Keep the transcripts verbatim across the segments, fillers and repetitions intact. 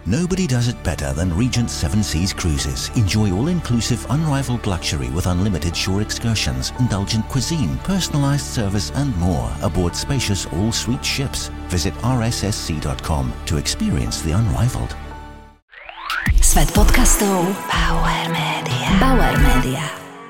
Nobody does it better than Regent Seven Seas Cruises. Enjoy all-inclusive, unrivaled luxury with unlimited shore excursions, indulgent cuisine, personalized service and more aboard spacious all-suite ships. Visit r s s c dot com to experience the unrivaled. Svet podcastov Bauer Media. Bauer Media.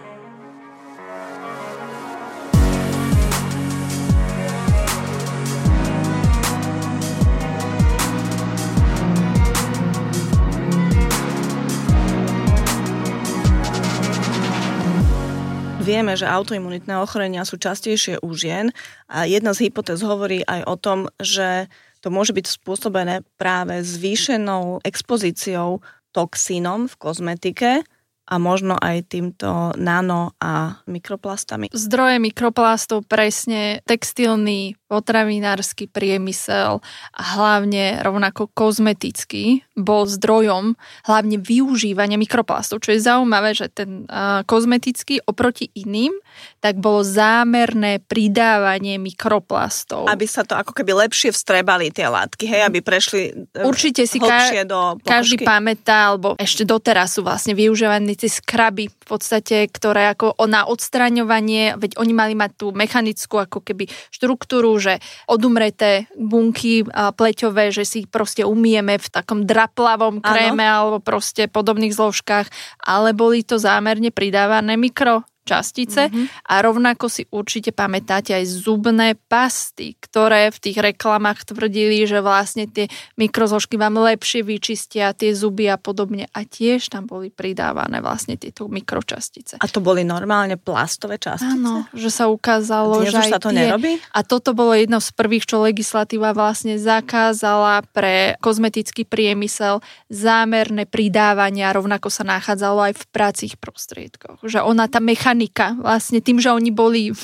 Vieme, že autoimunitné ochorenia sú častejšie u žien a jedna z hypotéz hovorí aj o tom, že to môže byť spôsobené práve zvýšenou expozíciou toxínom v kozmetike a možno aj týmto nano a mikroplastami. Zdroje mikroplastov presne textilný, potravinársky priemysel a hlavne rovnako kozmetický bol zdrojom hlavne využívania mikroplastov. Čo je zaujímavé, že ten uh, kozmetický oproti iným, tak bolo zámerné pridávanie mikroplastov. Aby sa to ako keby lepšie vstrebali tie látky, hej, aby prešli určite si hlbšie ka- do pokožky. Každý pamätá, alebo ešte doteraz sú vlastne využívané tie skraby v podstate, ktoré ako na odstraňovanie, veď oni mali mať tú mechanickú ako keby štruktúru, že odumreté bunky pleťové, že si proste umieme v takom draplavom kréme ano. Alebo proste podobných zložkách, ale boli to zámerne pridávané mikro častice mm-hmm. a rovnako si určite pamätáte aj zubné pasty, ktoré v tých reklamách tvrdili, že vlastne tie mikrozložky vám lepšie vyčistia tie zuby a podobne a tiež tam boli pridávané vlastne tieto mikročastice. A to boli normálne plastové častice? Áno, že sa ukázalo, dnes že aj sa to tie, nerobí? A toto bolo jedno z prvých, čo legislatíva vlastne zakázala pre kozmetický priemysel zámerné pridávania, rovnako sa nachádzalo aj v pracích prostriedkoch. Že ona tá mechanika vlastne tým, že oni boli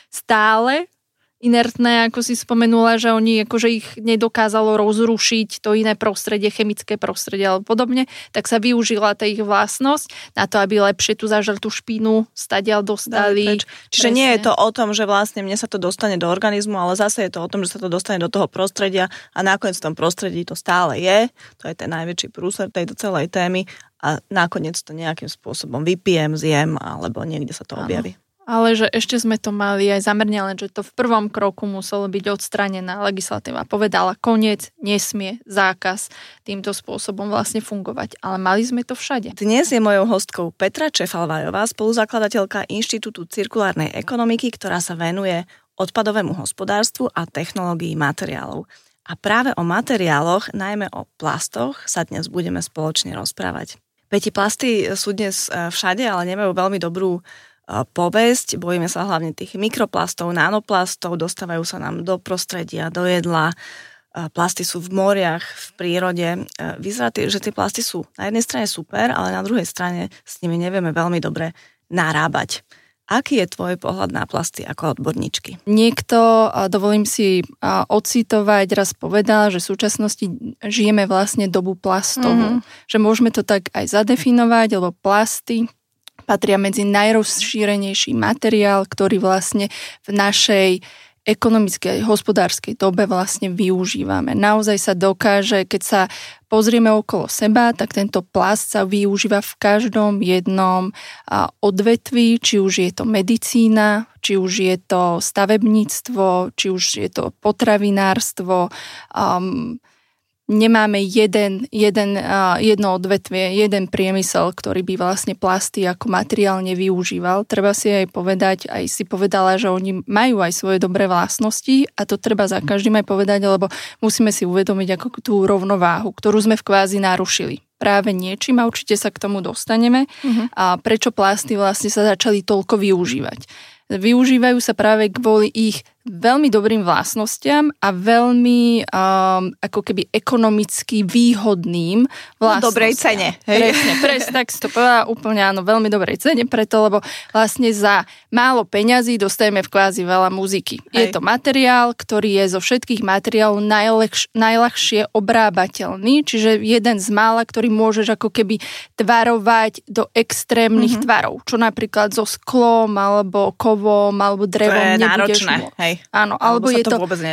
stále inertné, ako si spomenula, že oni akože ich nedokázalo rozrušiť to iné prostredie, chemické prostredie alebo podobne, tak sa využila tá ich vlastnosť na to, aby lepšie tú zažrtú špínu stadiaľ dostali. Čiže presne. Nie je to o tom, že vlastne mne sa to dostane do organizmu, ale zase je to o tom, že sa to dostane do toho prostredia a nakoniec v tom prostredí to stále je. To je ten najväčší prúser tejto celej témy a nakoniec to nejakým spôsobom vypijem, zjem alebo niekde sa to objaví. Áno. Ale že ešte sme to mali aj zamerne, len že to v prvom kroku muselo byť odstranená legislatíva. Povedala koniec, nesmie, zákaz týmto spôsobom vlastne fungovať. Ale mali sme to všade. Dnes je mojou hostkou Petra Čefalvajová, spoluzakladateľka Inštitútu cirkulárnej ekonomiky, ktorá sa venuje odpadovému hospodárstvu a technológii materiálov. A práve o materiáloch, najmä o plastoch, sa dnes budeme spoločne rozprávať. Peti, plasty sú dnes všade, ale nemajú veľmi dobrú povesť. Bojíme sa hlavne tých mikroplastov, nanoplastov, dostávajú sa nám do prostredia, do jedla. Plasty sú v moriach, v prírode. Vyzerá, že tie plasty sú na jednej strane super, ale na druhej strane s nimi nevieme veľmi dobre narábať. Aký je tvoj pohľad na plasty ako odborníčky? Niekto, dovolím si ocitovať, raz povedal, že v súčasnosti žijeme vlastne dobu plastovú. Mm-hmm. Že môžeme to tak aj zadefinovať, lebo plasty patria medzi najrozšírenejší materiál, ktorý vlastne v našej ekonomickej, hospodárskej dobe vlastne využívame. Naozaj sa dokáže, keď sa pozrieme okolo seba, tak tento plast sa využíva v každom jednom odvetví, či už je to medicína, či už je to stavebníctvo, či už je to potravinárstvo. Um, Nemáme jeden, jeden, jedno odvetvie, jeden priemysel, ktorý by vlastne plasty ako materiál nevyužíval. Treba si aj povedať, aj si povedala, že oni majú aj svoje dobré vlastnosti a to treba za každým aj povedať, lebo musíme si uvedomiť ako tú rovnováhu, ktorú sme v kvázi narušili. Práve niečím a určite sa k tomu dostaneme. Uh-huh. A prečo plasty vlastne sa začali toľko využívať? Využívajú sa práve kvôli ich veľmi dobrým vlastnostiam a veľmi um, ako keby ekonomicky výhodným vlastnostiam. No, dobrej cene. Hej. Presne, presne, tak si to povedala úplne áno, veľmi dobrej cene, preto, lebo vlastne za málo peňazí dostajeme v kvázi veľa muziky. Hej. Je to materiál, ktorý je zo všetkých materiálov najľahš- najľahšie obrábateľný, čiže jeden z mála, ktorý môžeš ako keby tvarovať do extrémnych mm-hmm. tvarov, čo napríklad so sklom, alebo kovom, alebo drevom to je nebudeš náročné, môcť. hej. Áno, alebo, alebo je sa to vôbec nedá.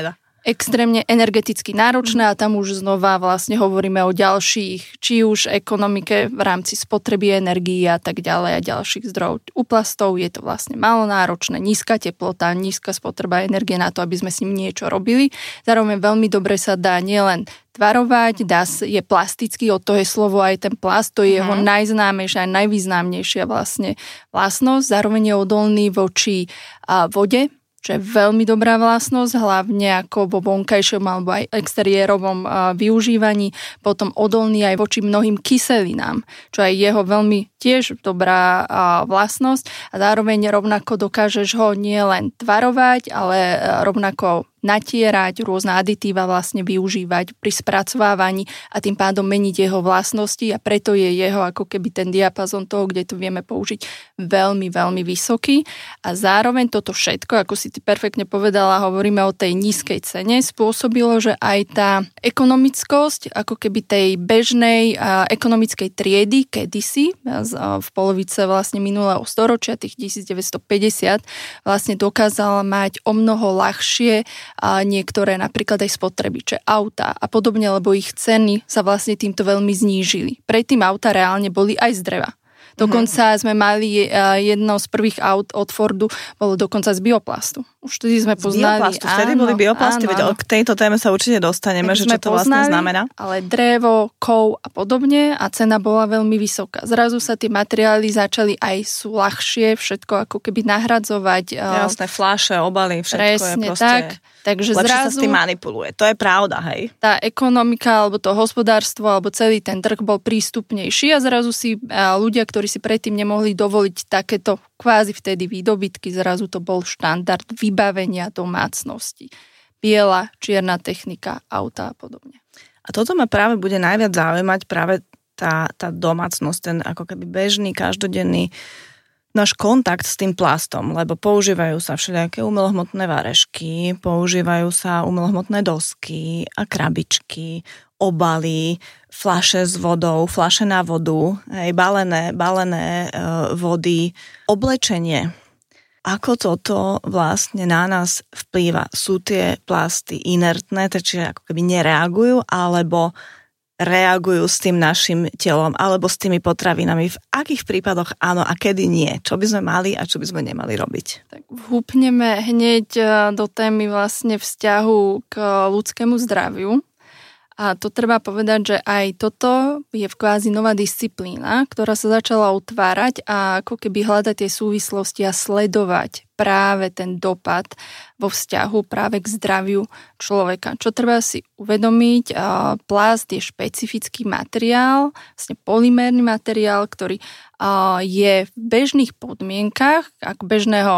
extrémne energeticky náročné a tam už znova vlastne hovoríme o ďalších, či už ekonomike v rámci spotreby energií a tak ďalej a ďalších zdrojov. U plastov je to vlastne málo náročné, nízka teplota, nízka spotreba energie na to, aby sme s ním niečo robili. Zároveň veľmi dobre sa dá nielen tvarovať, dá, je plastický, od toho je slovo aj ten plast, to je jeho najznámejšia a najvýznamnejšia vlastne vlastnosť. Zároveň je odolný voči a, vode, čo je veľmi dobrá vlastnosť, hlavne ako vo vonkajšom alebo aj exteriérovom využívaní, potom odolný aj voči mnohým kyselinám, čo je jeho veľmi tiež dobrá vlastnosť a zároveň rovnako dokážeš ho nielen tvarovať, ale rovnako natierať, rôzne aditíva vlastne využívať pri spracovávaní a tým pádom meniť jeho vlastnosti a preto je jeho ako keby ten diapazon toho, kde to vieme použiť veľmi, veľmi vysoký a zároveň toto všetko, ako si ty perfektne povedala, hovoríme o tej nízkej cene, spôsobilo, že aj tá ekonomickosť ako keby tej bežnej ekonomickej triedy kedysi v polovice vlastne minulého storočia, tých devätnásťstopäťdesiat, vlastne dokázala mať o mnoho ľahšie a niektoré napríklad aj spotrebiče, auta a podobne, lebo ich ceny sa vlastne týmto veľmi znížili. Predtým auta reálne boli aj z dreva. Dokonca sme mali jedno z prvých aut od Fordu, bolo dokonca z bioplastu. Už vtedy sme poznali. Z bioplastu, vtedy áno, boli bioplasty, áno, veď áno. K tejto téme sa určite dostaneme, že čo to poznali, vlastne znamená. Ale drevo, kov a podobne a cena bola veľmi vysoká. Zrazu sa tie materiály začali aj sú ľahšie, všetko ako keby nahradzovať. Jasné, fľaše, obaly, všetko presne, je proste... tak. Takže lepšie zrazu sa s tým manipuluje. To je pravda, hej. Tá ekonomika, alebo to hospodárstvo, alebo celý ten trh bol prístupnejší a zrazu si ľudia, ktorí si predtým nemohli dovoliť takéto kvázi vtedy výdobytky, zrazu to bol štandard vybavenia domácnosti. Biela, čierna technika, auta a podobne. A toto ma práve bude najviac zaujímať, práve tá, tá domácnosť, ten ako keby bežný, každodenný náš kontakt s tým plastom, lebo používajú sa všelijaké umelohmotné varešky, používajú sa umelohmotné dosky a krabičky, obaly, fľaše s vodou, fľaše na vodu, aj balené, balené e, vody, oblečenie. Ako toto vlastne na nás vplýva? Sú tie plasty inertné, čiže ako keby nereagujú, alebo reagujú s tým našim telom alebo s tými potravinami. V akých prípadoch áno a kedy nie? Čo by sme mali a čo by sme nemali robiť? Tak vhúpneme hneď do témy vlastne vzťahu k ľudskému zdraviu. A to treba povedať, že aj toto je kvázi nová disciplína, ktorá sa začala utvárať a ako keby hľadať tie súvislosti a sledovať práve ten dopad vo vzťahu práve k zdraviu človeka. Čo treba si uvedomiť, plast je špecifický materiál, vlastne polymérny materiál, ktorý je v bežných podmienkach, ako bežného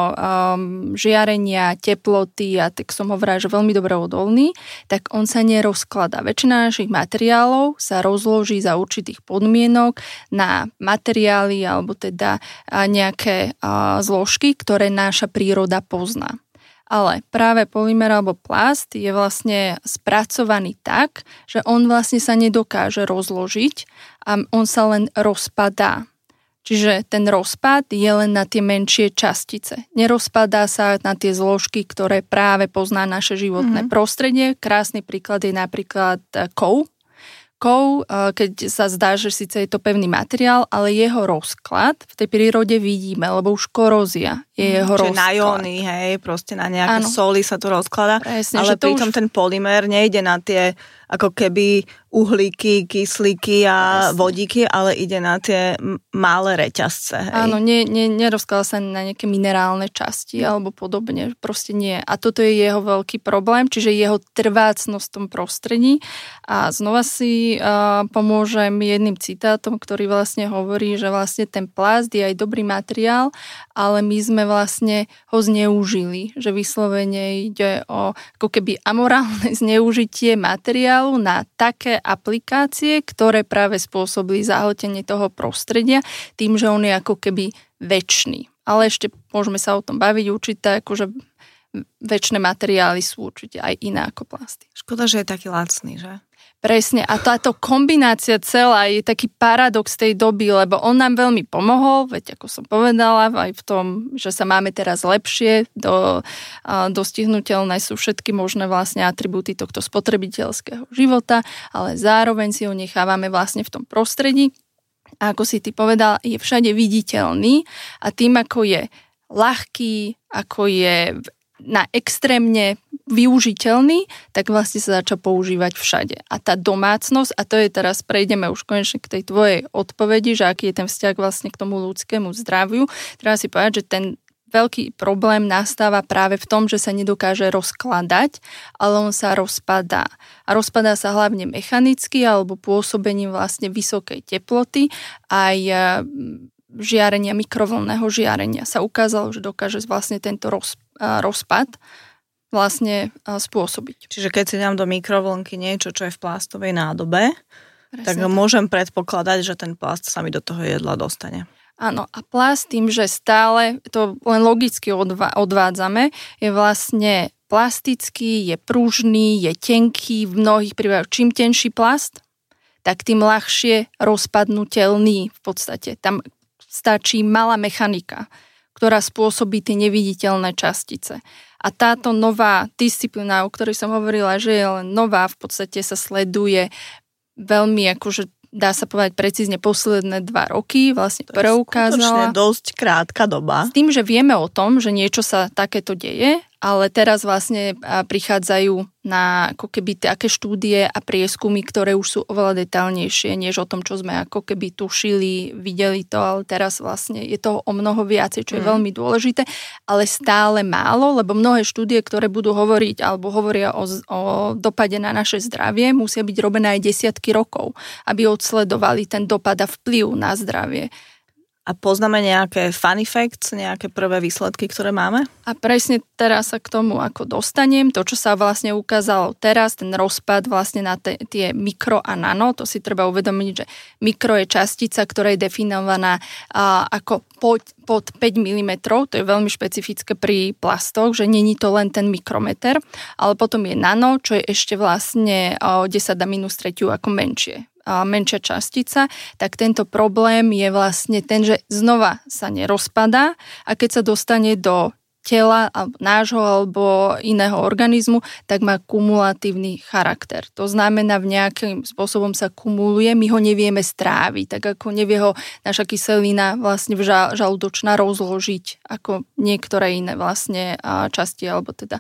žiarenia, teploty a tak som hovorila, že veľmi dobre odolný, tak on sa nerozkladá. Väčšina našich materiálov sa rozloží za určitých podmienok na materiály alebo teda nejaké zložky, ktoré naša príroda pozná. Ale práve polymer alebo plast je vlastne spracovaný tak, že on vlastne sa nedokáže rozložiť a on sa len rozpadá. Čiže ten rozpad je len na tie menšie častice. Nerozpadá sa na tie zložky, ktoré práve pozná naše životné mm-hmm. prostredie. Krásny príklad je napríklad kov. Kov, keď sa zdá, že síce je to pevný materiál, ale jeho rozklad v tej prírode vidíme, lebo už korózia je jeho Čiže rozklad. na jóny, hej, proste na nejaké Áno. soli sa to rozkladá, Presne, ale pritom už... ten polymer nejde na tie ako keby uhlíky, kyslíky a Presne. vodíky, ale ide na tie malé reťazce. Hej. Áno, nie, nie, nerozkladá sa na nejaké minerálne časti alebo podobne, proste nie. A toto je jeho veľký problém, čiže jeho trvácnosť v tom prostredí. A znova si uh, pomôžem jedným citátom, ktorý vlastne hovorí, že vlastne ten plast je aj dobrý materiál, ale my sme vlastne ho zneužili, že vyslovene ide o ako keby amorálne zneužitie materiálu na také aplikácie, ktoré práve spôsobili zahltenie toho prostredia tým, že on je ako keby večný. Ale ešte môžeme sa o tom baviť určite, akože večné materiály sú určite aj iné ako plasty. Škoda, že je taký lacný, že? Presne. A táto kombinácia celá je taký paradox tej doby, lebo on nám veľmi pomohol, veď ako som povedala, aj v tom, že sa máme teraz lepšie, do, dostihnuteľné sú všetky možné vlastne atribúty tohto spotrebiteľského života, ale zároveň si ho nechávame vlastne v tom prostredí. A ako si ty povedal, je všade viditeľný a tým, ako je ľahký, ako je na extrémne využiteľný, tak vlastne sa začal používať všade. A tá domácnosť, a to je teraz, prejdeme už konečne k tej tvojej odpovedi, že aký je ten vzťah vlastne k tomu ľudskému zdraviu, treba si povedať, že ten veľký problém nastáva práve v tom, že sa nedokáže rozkladať, ale on sa rozpadá. A rozpadá sa hlavne mechanicky alebo pôsobením vlastne vysokej teploty, aj žiarenia, mikrovlnného žiarenia sa ukázalo, že dokáže vlastne tento roz, rozpad vlastne spôsobiť. Čiže keď si dám do mikrovlnky niečo, čo je v plastovej nádobe, presne tak môžem predpokladať, že ten plast sa mi do toho jedla dostane. Áno, a plast tým, že stále to len logicky odvádzame, je vlastne plastický, je pružný, je tenký, v mnohých prípadoch čím tenší plast, tak tým ľahšie rozpadnutelný v podstate. Tam stačí malá mechanika, ktorá spôsobí tie neviditeľné častice. A táto nová disciplína, o ktorej som hovorila, že je len nová, v podstate sa sleduje veľmi, akože dá sa povedať precízne, posledné dva roky vlastne to preukázala. To je dosť krátka doba. S tým, že vieme o tom, že niečo sa takéto deje, ale teraz vlastne prichádzajú na ako keby také štúdie a prieskumy, ktoré už sú oveľa detailnejšie, než o tom, čo sme ako keby tušili, videli to, ale teraz vlastne je toho o mnoho viacej, čo je mm. veľmi dôležité, ale stále málo, lebo mnohé štúdie, ktoré budú hovoriť alebo hovoria o, o dopade na naše zdravie, musia byť robené aj desiatky rokov, aby odsledovali ten dopad a vplyv na zdravie. A poznáme nejaké funny facts, nejaké prvé výsledky, ktoré máme? A presne teraz sa k tomu ako dostanem. To, čo sa vlastne ukázalo teraz, ten rozpad vlastne na te, tie mikro a nano, to si treba uvedomiť, že mikro je častica, ktorá je definovaná a, ako pod, pod päť milimetrov, to je veľmi špecifické pri plastoch, že není to len ten mikrometer, ale potom je nano, čo je ešte vlastne o desať na minus tretiu ako menšie. menšia častica, tak tento problém je vlastne ten, že znova sa nerozpadá a keď sa dostane do tela alebo nášho alebo iného organizmu, tak má kumulatívny charakter. To znamená, v nejakým spôsobom sa kumuluje, my ho nevieme stráviť, tak ako nevie ho naša kyselina vlastne žalúdočná rozložiť ako niektoré iné vlastne časti alebo teda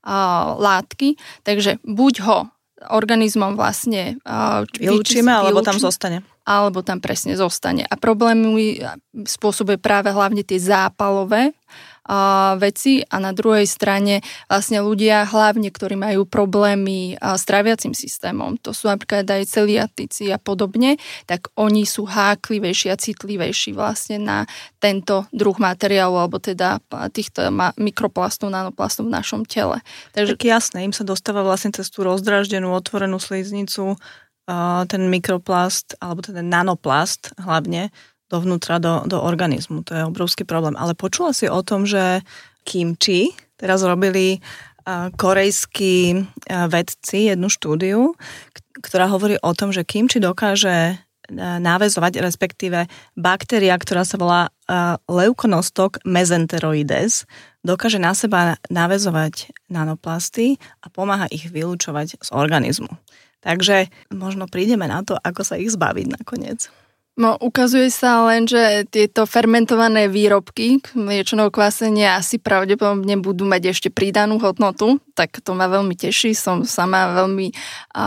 látky. Takže buď ho organizmom vlastne uh, vylúčime, alebo tam zostane. Alebo tam presne zostane. A problémy spôsobuje práve hlavne tie zápalové uh, veci a na druhej strane vlastne ľudia, hlavne ktorí majú problémy uh, s tráviacim systémom, to sú napríklad aj celiatici a podobne, tak oni sú háklivejší a citlivejší vlastne na tento druh materiálu alebo teda týchto mikroplastov, nanoplastov v našom tele. Takže tak jasné, im sa dostáva vlastne cez tú rozdraždenú, otvorenú sliznicu uh, ten mikroplast alebo ten nanoplast hlavne dovnútra do, do organizmu. To je obrovský problém. Ale počula si o tom, že kimči teraz robili uh, korejskí uh, vedci jednu štúdiu, k- ktorá hovorí o tom, že kimči dokáže náväzovať, respektíve baktéria, ktorá sa volá uh, Leuconostoc mesenteroides, dokáže na seba náväzovať nanoplasty a pomáha ich vylúčovať z organizmu. Takže možno prídeme na to, ako sa ich zbaviť nakoniec. No, ukazuje sa len, že tieto fermentované výrobky mliečného kvásenia asi pravdepodobne budú mať ešte pridanú hodnotu, tak to ma veľmi teší. Som sama veľmi a,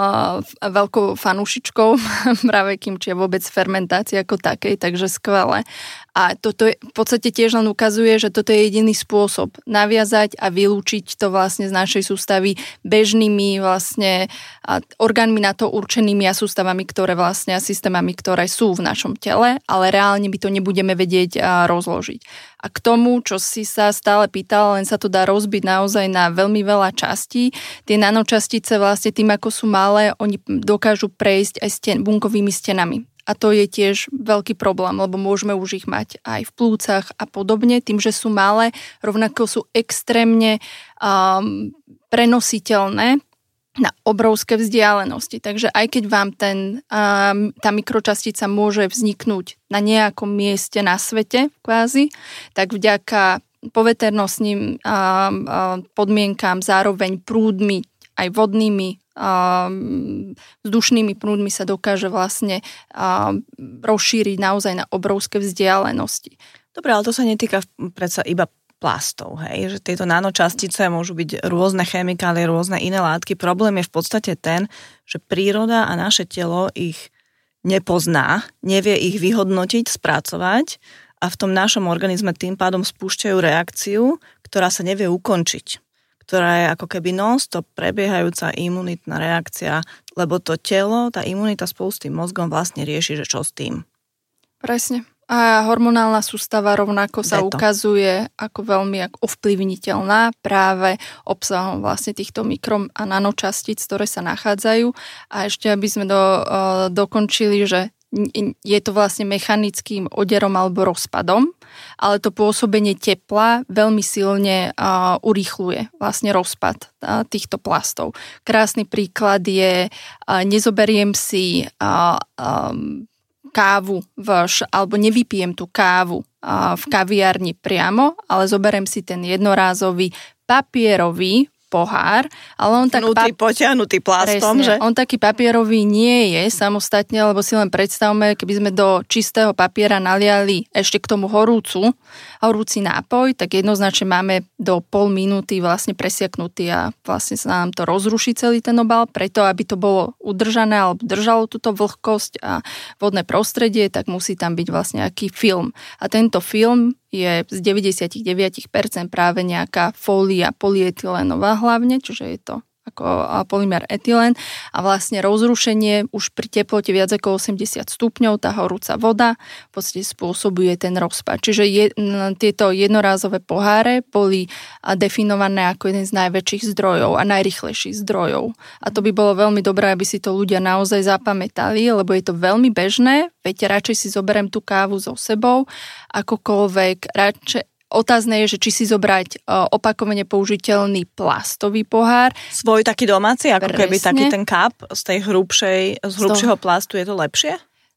veľkou fanúšičkou práve kimči a vôbec fermentácie ako takej, takže skvelé. A toto je, v podstate tiež len ukazuje, že toto je jediný spôsob naviazať a vylúčiť to vlastne z našej sústavy bežnými vlastne orgánmi na to určenými a sústavami, ktoré vlastne a systémami, ktoré sú v našom tele, ale reálne by to nebudeme vedieť rozložiť. A k tomu, čo si sa stále pýtal, len sa to dá rozbiť naozaj na veľmi veľa častí. Tie nanočastice vlastne tým, ako sú malé, oni dokážu prejsť aj sten, bunkovými stenami. A to je tiež veľký problém, lebo môžeme už ich mať aj v plúcach a podobne. Tým, že sú malé, rovnako sú extrémne um, prenositeľné na obrovské vzdialenosti. Takže aj keď vám ten, tá mikročastica môže vzniknúť na nejakom mieste na svete kvázi, tak vďaka poveternostným podmienkám, zároveň prúdmi, aj vodnými, vzdušnými prúdmi sa dokáže vlastne rozšíriť naozaj na obrovské vzdialenosti. Dobre, ale to sa netýka predsa iba plastov, hej, že tieto nanočastice môžu byť rôzne chemikálie, rôzne iné látky. Problém je v podstate ten, že príroda a naše telo ich nepozná, nevie ich vyhodnotiť, spracovať a v tom našom organizme tým pádom spúšťajú reakciu, ktorá sa nevie ukončiť, ktorá je ako keby non-stop prebiehajúca imunitná reakcia, lebo to telo, tá imunita spolu s tým mozgom vlastne rieši, že čo s tým. Presne. A hormonálna sústava rovnako sa Beto. ukazuje ako veľmi ovplyvniteľná práve obsahom vlastne týchto mikro- a nanočastíc, ktoré sa nachádzajú. A ešte, aby sme do, uh, dokončili, že je to vlastne mechanickým oderom alebo rozpadom, ale to pôsobenie tepla veľmi silne uh, urýchľuje vlastne rozpad uh, týchto plastov. Krásny príklad je, uh, nezoberiem si uh, um, kávu v, alebo nevypijem tú kávu v kaviarni priamo, ale zoberiem si ten jednorázový papierový pohár, ale on tak... Pnutý, pap... potiahnutý plástom, Presne, že? On taký papierový nie je samostatne, lebo si len predstavme, keby sme do čistého papiera naliali ešte k tomu horúcu, horúci nápoj, tak jednoznačne máme do pol minúty vlastne presiaknutý a vlastne sa nám to rozruší celý ten obal. Preto, aby to bolo udržané alebo držalo túto vlhkosť a vodné prostredie, tak musí tam byť vlastne nejaký film. A tento film je z deväťdesiatdeväť percent práve nejaká fólia polyetylénová hlavne, čiže je to ako polymer etylén a vlastne rozrušenie už pri teplote viac ako osemdesiat stupňov, tá horúca voda v podstate spôsobuje ten rozpad. Čiže je, tieto jednorázové poháre boli definované ako jeden z najväčších zdrojov a najrýchlejších zdrojov. A to by bolo veľmi dobré, aby si to ľudia naozaj zapamätali, lebo je to veľmi bežné, viete, radšej si zoberiem tú kávu so sebou, akokoľvek, radšej otázne je, že či si zobrať opakovane použiteľný plastový pohár. Svoj taký domáci, ako Presne. keby taký ten kap z tej hrubšej, z hrubšieho plastu, je to lepšie?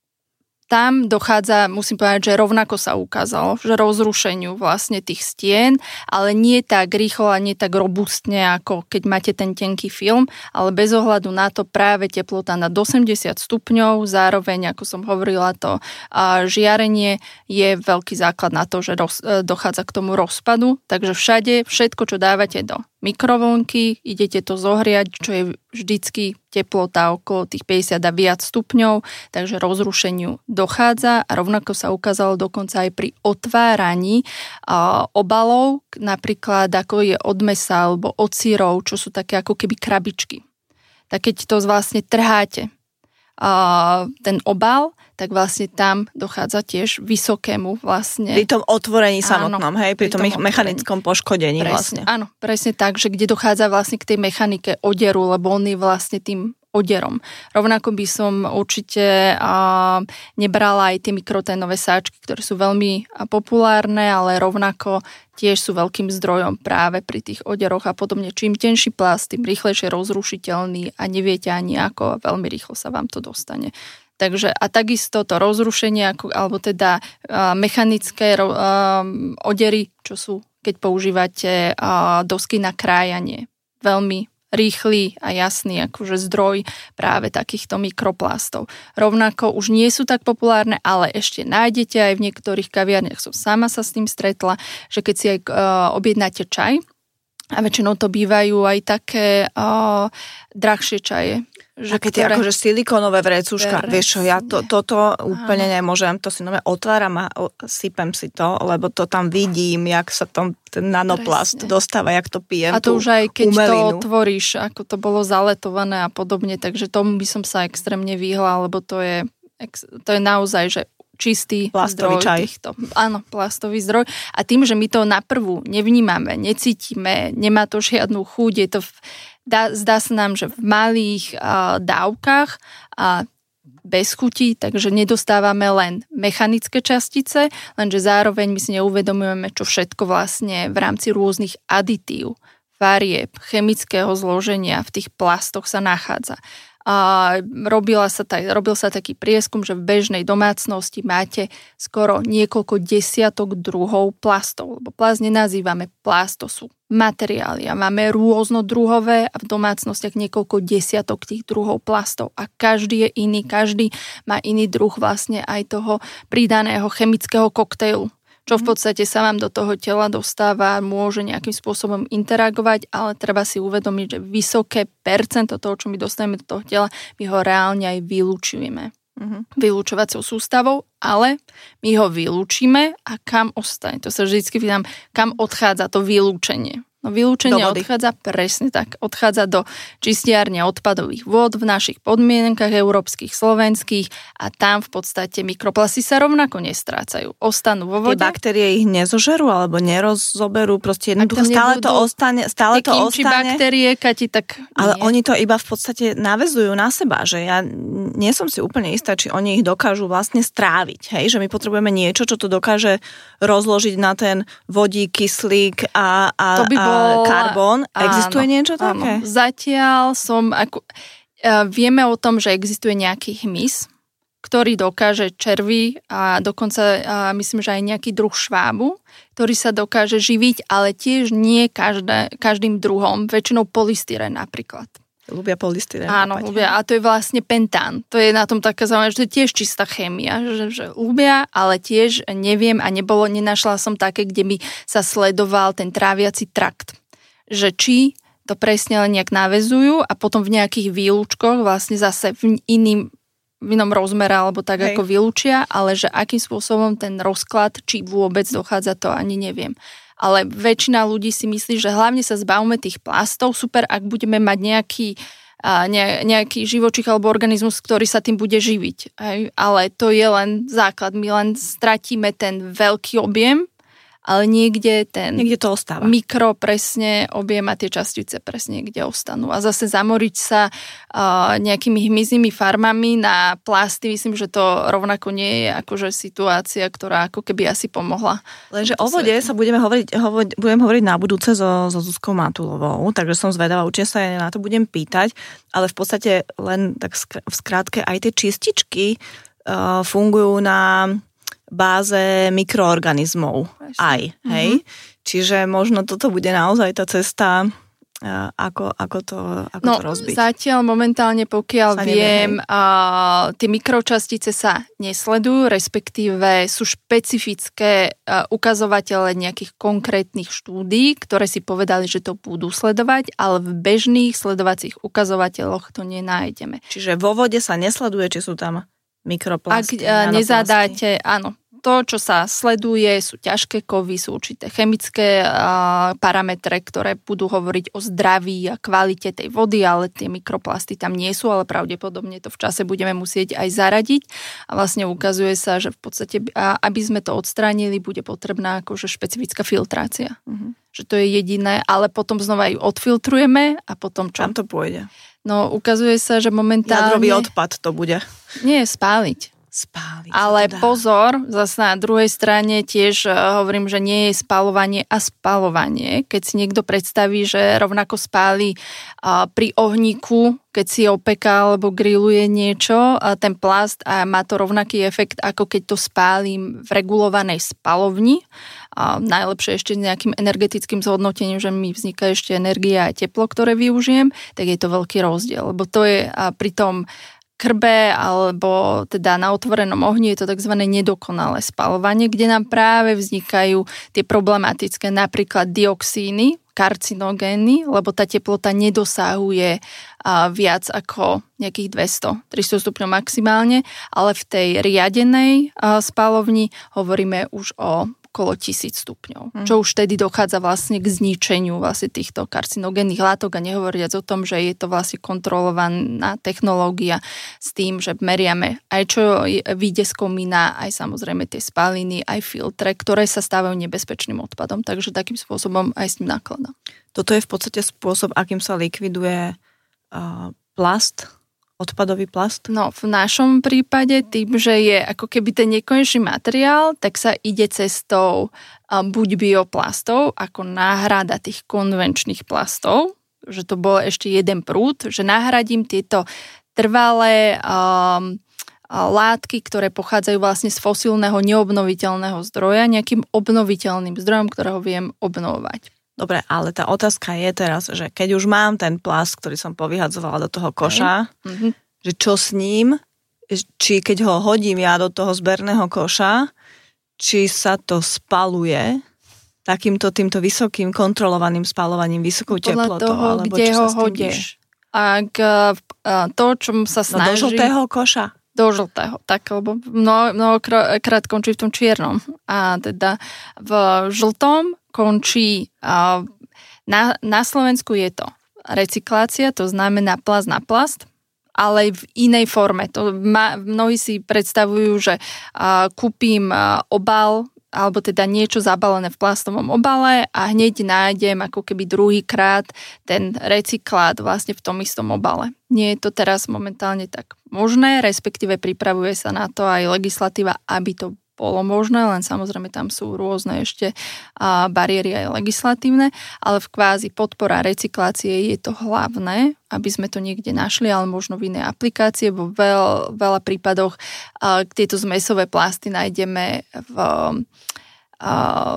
Tam dochádza, musím povedať, že rovnako sa ukázalo, že rozrušeniu vlastne tých stien, ale nie tak rýchlo a nie tak robustne, ako keď máte ten tenký film, ale bez ohľadu na to práve teplota nad osemdesiat stupňov, zároveň, ako som hovorila, to žiarenie je veľký základ na to, že dochádza k tomu rozpadu, takže všade, všetko, čo dávate do mikrovlnky, idete to zohriať, čo je vždycky teplota okolo tých päťdesiat a viac stupňov, takže rozrušeniu dochádza a rovnako sa ukázalo dokonca aj pri otváraní a, obalov, napríklad ako je od mesa alebo od syrov, čo sú také ako keby krabičky. Tak keď to vlastne trháte a, ten obal, tak vlastne tam dochádza tiež vysokému vlastne... Pri tom otvorení samotnom, áno, hej? Pri, pri tom, tom mechanickom poškodení presne, vlastne. Áno, presne tak, že kde dochádza vlastne k tej mechanike oderu, lebo on je vlastne tým oderom. Rovnako by som určite a, nebrala aj tie mikroténové sáčky, ktoré sú veľmi populárne, ale rovnako tiež sú veľkým zdrojom práve pri tých oderoch a podobne. Čím tenší plast, tým rýchlejšie rozrušiteľný a neviete ani ako, veľmi rýchlo sa vám to dostane. Takže a takisto to rozrušenie, alebo teda uh, mechanické uh, odery, čo sú, keď používate uh, dosky na krájanie. Veľmi rýchly a jasný akože zdroj práve takýchto mikroplastov. Rovnako už nie sú tak populárne, ale ešte nájdete aj v niektorých kaviarniach. Som sama sa s tým stretla, že keď si aj uh, objednáte čaj, a väčšinou to bývajú aj také uh, drahšie čaje. Že také tie ktoré... akože silikónové vrecúška. Presne. Vieš čo, ja to, toto úplne Áno. nemôžem. To si nové otváram a sypem si to, lebo to tam vidím, jak sa tam ten nanoplast Presne. dostáva, jak to pijem. A to už aj keď umelinu. to otvoríš, ako to bolo zaletované a podobne, takže tomu by som sa extrémne vyhla, lebo to je, to je naozaj, že čistý plastový zdroj čaj. Týchto. Áno, plastový zdroj. A tým, že my to naprvu nevnímame, necítime, nemá to žiadnu chuť, je to v, dá, zdá sa nám, že v malých uh, dávkach a bez chutí, takže nedostávame len mechanické častice, lenže zároveň my si neuvedomujeme, čo všetko vlastne v rámci rôznych aditív, v farieb, chemického zloženia v tých plastoch sa nachádza. A robila sa taj, robil sa taký prieskum, že v bežnej domácnosti máte skoro niekoľko desiatok druhov plastov, lebo plast nenazývame plast, to sú materiály a máme rôznodruhové a v domácnostiach niekoľko desiatok tých druhov plastov a každý je iný, každý má iný druh vlastne aj toho pridaného chemického koktejlu, čo v podstate sa vám do toho tela dostáva, môže nejakým spôsobom interagovať, ale treba si uvedomiť, že vysoké percento toho, čo my dostaneme do toho tela, my ho reálne aj vylúčujeme. Uh-huh. Vylúčovacou sústavou, ale my ho vylúčime a kam ostane? To sa vždycky pýtam, kam odchádza to vylúčenie. No vylúčenie odchádza presne tak. Odchádza do čistiarne odpadových vôd v našich podmienkach európskych, slovenských a tam v podstate mikroplasty sa rovnako nestrácajú. Ostanú vo vode. Tie baktérie ich nezožerú alebo nerozoberú, proste jednoducho stále to ostane. Stále to ostane. Baktérie, Kati, tak ale nie. Oni to iba v podstate naväzujú na seba, že ja nie som si úplne istá, či oni ich dokážu vlastne stráviť. Hej? Že my potrebujeme niečo, čo to dokáže rozložiť na ten vodík, kyslík a, a, to by a karbón. Existuje áno, niečo také? Áno. Zatiaľ som... Ako, uh, vieme o tom, že existuje nejaký hmyz, ktorý dokáže červy a dokonca uh, myslím, že aj nejaký druh švábu, ktorý sa dokáže živiť, ale tiež nie každé, každým druhom, väčšinou polystyren napríklad. Ľubia polystyrén. Áno, ľubia. A to je vlastne pentán. To je na tom také zaujímavé, že to je tiež čistá chémia. Že, že ľubia, ale tiež neviem a nebolo, nenašla som také, kde by sa sledoval ten tráviaci trakt. Že či to presne len nejak naväzujú a potom v nejakých výlučkoch vlastne zase v iným v inom rozmere alebo tak Hej. ako vylúčia, ale že akým spôsobom ten rozklad, či vôbec dochádza, to ani neviem. Ale väčšina ľudí si myslí, že hlavne sa zbavme tých plastov. Super, ak budeme mať nejaký, ne, nejaký živočích alebo organizmus, ktorý sa tým bude živiť. Ale to je len základ. My len stratíme ten veľký objem, ale niekde ten niekde to ostáva. Mikro presne objem a tie častice presne niekde ostanú. A zase zamoriť sa uh, nejakými hmyznými farmami na plasty, myslím, že to rovnako nie je akože situácia, ktorá ako keby asi pomohla. Lenže o vode sa budeme hovoriť, hovor, budem hovoriť na budúce so, so Zuzkou Matulovou, takže som zvedavá, určite sa aj na to budem pýtať, ale v podstate len tak v skrátke aj tie čističky uh, fungujú na báze mikroorganizmov aj, hej? Mm-hmm. Čiže možno toto bude naozaj tá cesta, ako, ako, to, ako no, to rozbiť. Zatiaľ momentálne, pokiaľ sa viem, a, tie mikročastice sa nesledujú, respektíve sú špecifické a, ukazovatele nejakých konkrétnych štúdií, ktoré si povedali, že to budú sledovať, ale v bežných sledovacích ukazovateľoch to nenájdeme. Čiže vo vode sa nesleduje, či sú tam mikroplasty. Ak nezadáte, áno, to, čo sa sleduje, sú ťažké kovy, sú určité chemické uh, parametre, ktoré budú hovoriť o zdraví a kvalite tej vody, ale tie mikroplasty tam nie sú, ale pravdepodobne to v čase budeme musieť aj zaradiť. A vlastne ukazuje sa, že v podstate, aby sme to odstránili, bude potrebná akože špecifická filtrácia. Uh-huh. Že to je jediné, ale potom znova ju odfiltrujeme a potom čo? Tam to pôjde. No, ukazuje sa, že momentálne... Jadrový odpad to bude. Nie, spáliť. Spáliť. Ale pozor, zase na druhej strane tiež uh, hovorím, že nie je spaľovanie a spaľovanie. Keď si niekto predstaví, že rovnako spáli uh, pri ohníku, keď si opeká alebo grilluje niečo, uh, ten plast a má to rovnaký efekt, ako keď to spálim v regulovanej spalovni. Uh, najlepšie ešte s nejakým energetickým zhodnotením, že mi vzniká ešte energia a teplo, ktoré využijem, tak je to veľký rozdiel. Lebo to je uh, pri tom krbe alebo teda na otvorenom ohni je to tzv. Nedokonalé spaľovanie, kde nám práve vznikajú tie problematické napríklad dioxíny, karcinogény, lebo tá teplota nedosahuje viac ako nejakých dvesto tristo stupňov maximálne, ale v tej riadenej spaľovni hovoríme už o okolo tisíc stupňov, mm. čo už vtedy dochádza vlastne k zničeniu vlastne týchto karcinogénnych látok a nehovoriac o tom, že je to vlastne kontrolovaná technológia s tým, že meriame aj čo vyjde z komína, aj samozrejme tie spaliny, aj filtre, ktoré sa stávajú nebezpečným odpadom, takže takým spôsobom aj s ním nakladá. Toto je v podstate spôsob, akým sa likviduje uh, plast odpadový plast? No, v našom prípade tým, že je ako keby ten nekonečný materiál, tak sa ide cestou buď bioplastov, ako náhrada tých konvenčných plastov, že to bol ešte jeden prúd, že nahradím tieto trvalé um, látky, ktoré pochádzajú vlastne z fosílneho neobnoviteľného zdroja, nejakým obnoviteľným zdrojom, ktorého viem obnovovať. Dobre, ale tá otázka je teraz, že keď už mám ten plast, ktorý som povyhadzovala do toho koša, mm-hmm. že čo s ním, či keď ho hodím ja do toho zberného koša, či sa to spaluje takýmto týmto vysokým kontrolovaným spalovaním, vysokou teplotou. Podľa toho, alebo kde čo ho sa s tým hodíš. deje? Ak to, čo sa snaží... No do žltého koša. Do žltého, tak, lebo mnoho, mnohokrát končí v tom čiernom. A teda v žltom končí, na, na Slovensku je to recyklácia, to znamená plast na plast, ale v inej forme. To ma, mnohí si predstavujú, že a, kúpim a, obal, alebo teda niečo zabalené v plastovom obale a hneď nájdem ako keby druhýkrát ten recyklát vlastne v tom istom obale. Nie je to teraz momentálne tak možné, respektíve pripravuje sa na to aj legislatíva, aby to bolo možné, len samozrejme tam sú rôzne ešte a, bariéry aj legislatívne, ale v kvázi podpora recyklácie je to hlavné, aby sme to niekde našli, ale možno v inej aplikácie. Vo veľ, veľa prípadoch a, tieto zmesové plasty nájdeme v, a,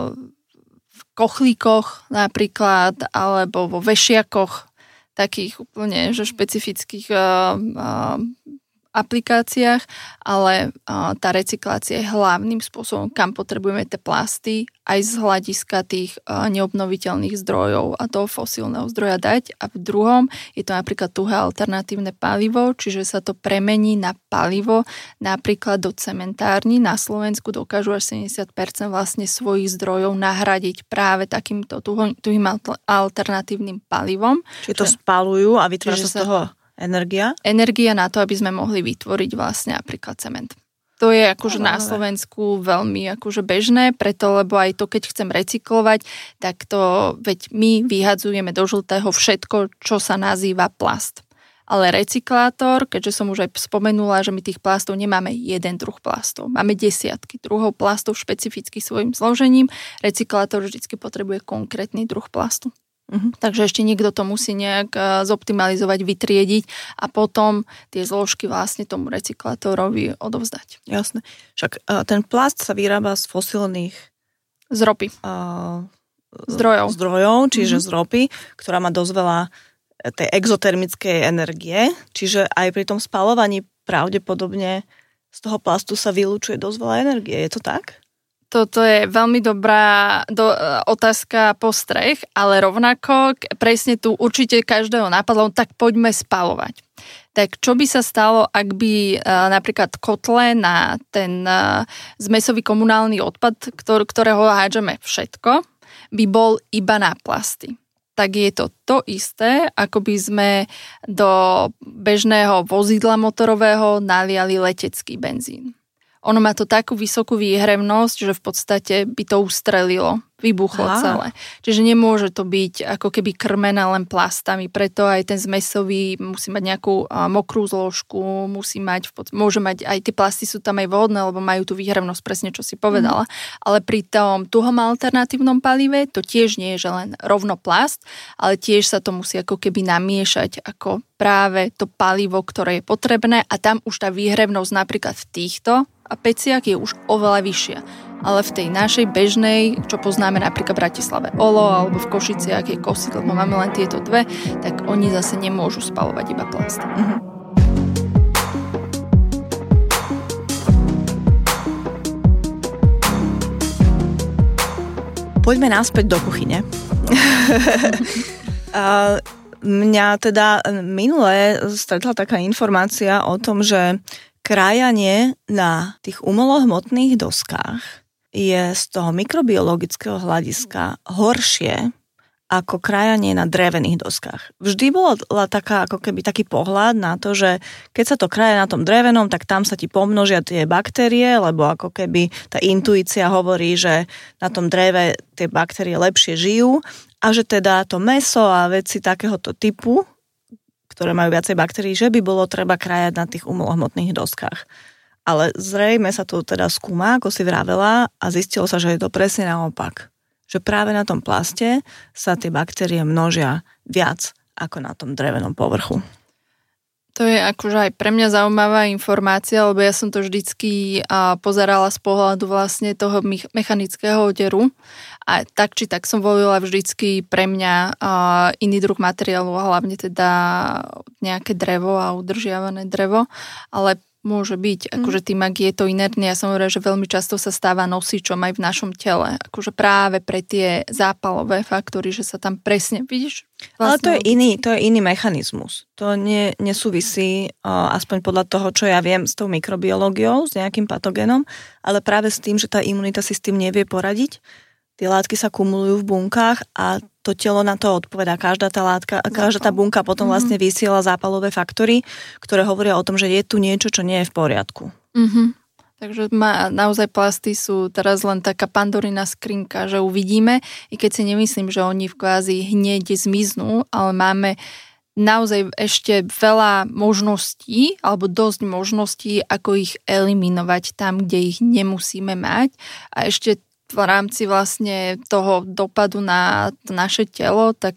v kochlíkoch napríklad, alebo vo vešiakoch, takých úplne že špecifických a, a, aplikáciách, ale uh, tá recyklácia je hlavným spôsobom, kam potrebujeme tie plasty aj z hľadiska tých uh, neobnoviteľných zdrojov a toho fosílneho zdroja dať. A v druhom je to napríklad tuhé alternatívne palivo, čiže sa to premení na palivo napríklad do cementární. Na Slovensku dokážu až sedemdesiat percent vlastne svojich zdrojov nahradiť práve takýmto tuhým alternatívnym palivom. Čiže to spalujú a vytvára sa z toho energia? Energia na to, aby sme mohli vytvoriť vlastne napríklad cement. To je akože na Slovensku veľmi akože bežné, preto lebo aj to, keď chcem recyklovať, tak to, veď my vyhadzujeme do žltého všetko, čo sa nazýva plast. Ale recyklátor, keďže som už aj spomenula, že my tých plastov nemáme jeden druh plastov, máme desiatky druhov plastov špecificky svojim zložením, recyklátor vždycky potrebuje konkrétny druh plastu. Uh-huh. Takže ešte niekto to musí nejak zoptimalizovať, vytriediť a potom tie zložky vlastne tomu recyklátorovi odovzdať. Jasné. Však uh, ten plast sa vyrába z fosílnych z ropy. Uh, zdrojov. Zdrojov, čiže uh-huh. z ropy, ktorá má dosť veľa tej exotermickej energie, čiže aj pri tom spalovaní pravdepodobne z toho plastu sa vylúčuje dosť veľa energie. Je to tak? Toto je veľmi dobrá do, otázka postreh, ale rovnako presne tu určite každého napadlo, tak poďme spalovať. Tak čo by sa stalo, ak by uh, napríklad kotle na ten uh, zmesový komunálny odpad, ktor, ktorého hádžeme všetko, by bol iba na plasty? Tak je to to isté, ako by sme do bežného vozidla motorového naliali letecký benzín. Ono má to takú vysokú výhrevnosť, že v podstate by to ustrelilo, vybuchlo Aha. celé. Čiže nemôže to byť ako keby krmené len plastami, preto aj ten zmesový musí mať nejakú mokrú zložku, musí mať, môže mať, aj tie plasty sú tam aj vhodné, lebo majú tú výhrevnosť, presne čo si povedala. Mm. Ale pri tom tuhom alternatívnom palive to tiež nie je, že len rovno plast, ale tiež sa to musí ako keby namiešať ako práve to palivo, ktoré je potrebné a tam už tá výhrevnosť napríklad v týchto a peciach je už oveľa vyššia. Ale v tej našej bežnej, čo poznáme napríklad v Bratislave Olo alebo v Košiciach je Kosit, lebo máme len tieto dve, tak oni zase nemôžu spalovať iba plast. Mhm. Poďme naspäť do kuchyne. A mňa teda minule stretla taká informácia o tom, že krájanie na tých umelohmotných doskách je z toho mikrobiologického hľadiska horšie ako krájanie na drevených doskách. Vždy bola taká, ako keby taký pohľad na to, že keď sa to kráje na tom drevenom, tak tam sa ti pomnožia tie baktérie, lebo ako keby tá intuícia hovorí, že na tom dreve tie baktérie lepšie žijú a že teda to mäso a veci takéhoto typu, ktoré majú viacej baktérií, že by bolo treba krájať na tých umelohmotných doskách. Ale zrejme sa to teda skúma, ako si vravela, a zistilo sa, že je to presne naopak. Že práve na tom plaste sa tie baktérie množia viac ako na tom drevenom povrchu. To je akože aj pre mňa zaujímavá informácia, lebo ja som to vždycky pozerala z pohľadu vlastne toho mechanického oderu a tak či tak som volila vždycky pre mňa iný druh materiálu, hlavne teda nejaké drevo a udržiavané drevo, ale môže byť, akože tým, ak je to inertné, ja som hovorila, že veľmi často sa stáva nosičom aj v našom tele, akože práve pre tie zápalové faktory, že sa tam presne, vidíš? Vlastne ale to je iný, to je iný mechanizmus. To nie, nesúvisí, aspoň podľa toho, čo ja viem, s tou mikrobiológiou, s nejakým patogénom, ale práve s tým, že tá imunita si s tým nevie poradiť. Tie látky sa kumulujú v bunkách a to telo na to odpovedá. Každá tá látka, každá tá bunka potom vlastne vysiela zápalové faktory, ktoré hovoria o tom, že je tu niečo, čo nie je v poriadku. Mm-hmm. Takže ma, naozaj plasty sú teraz len taká pandorina skrinka, že uvidíme, i keď si nemyslím, že oni v kvázi hneď zmiznú, ale máme naozaj ešte veľa možností, alebo dosť možností, ako ich eliminovať tam, kde ich nemusíme mať. A ešte v rámci vlastne toho dopadu na naše telo, tak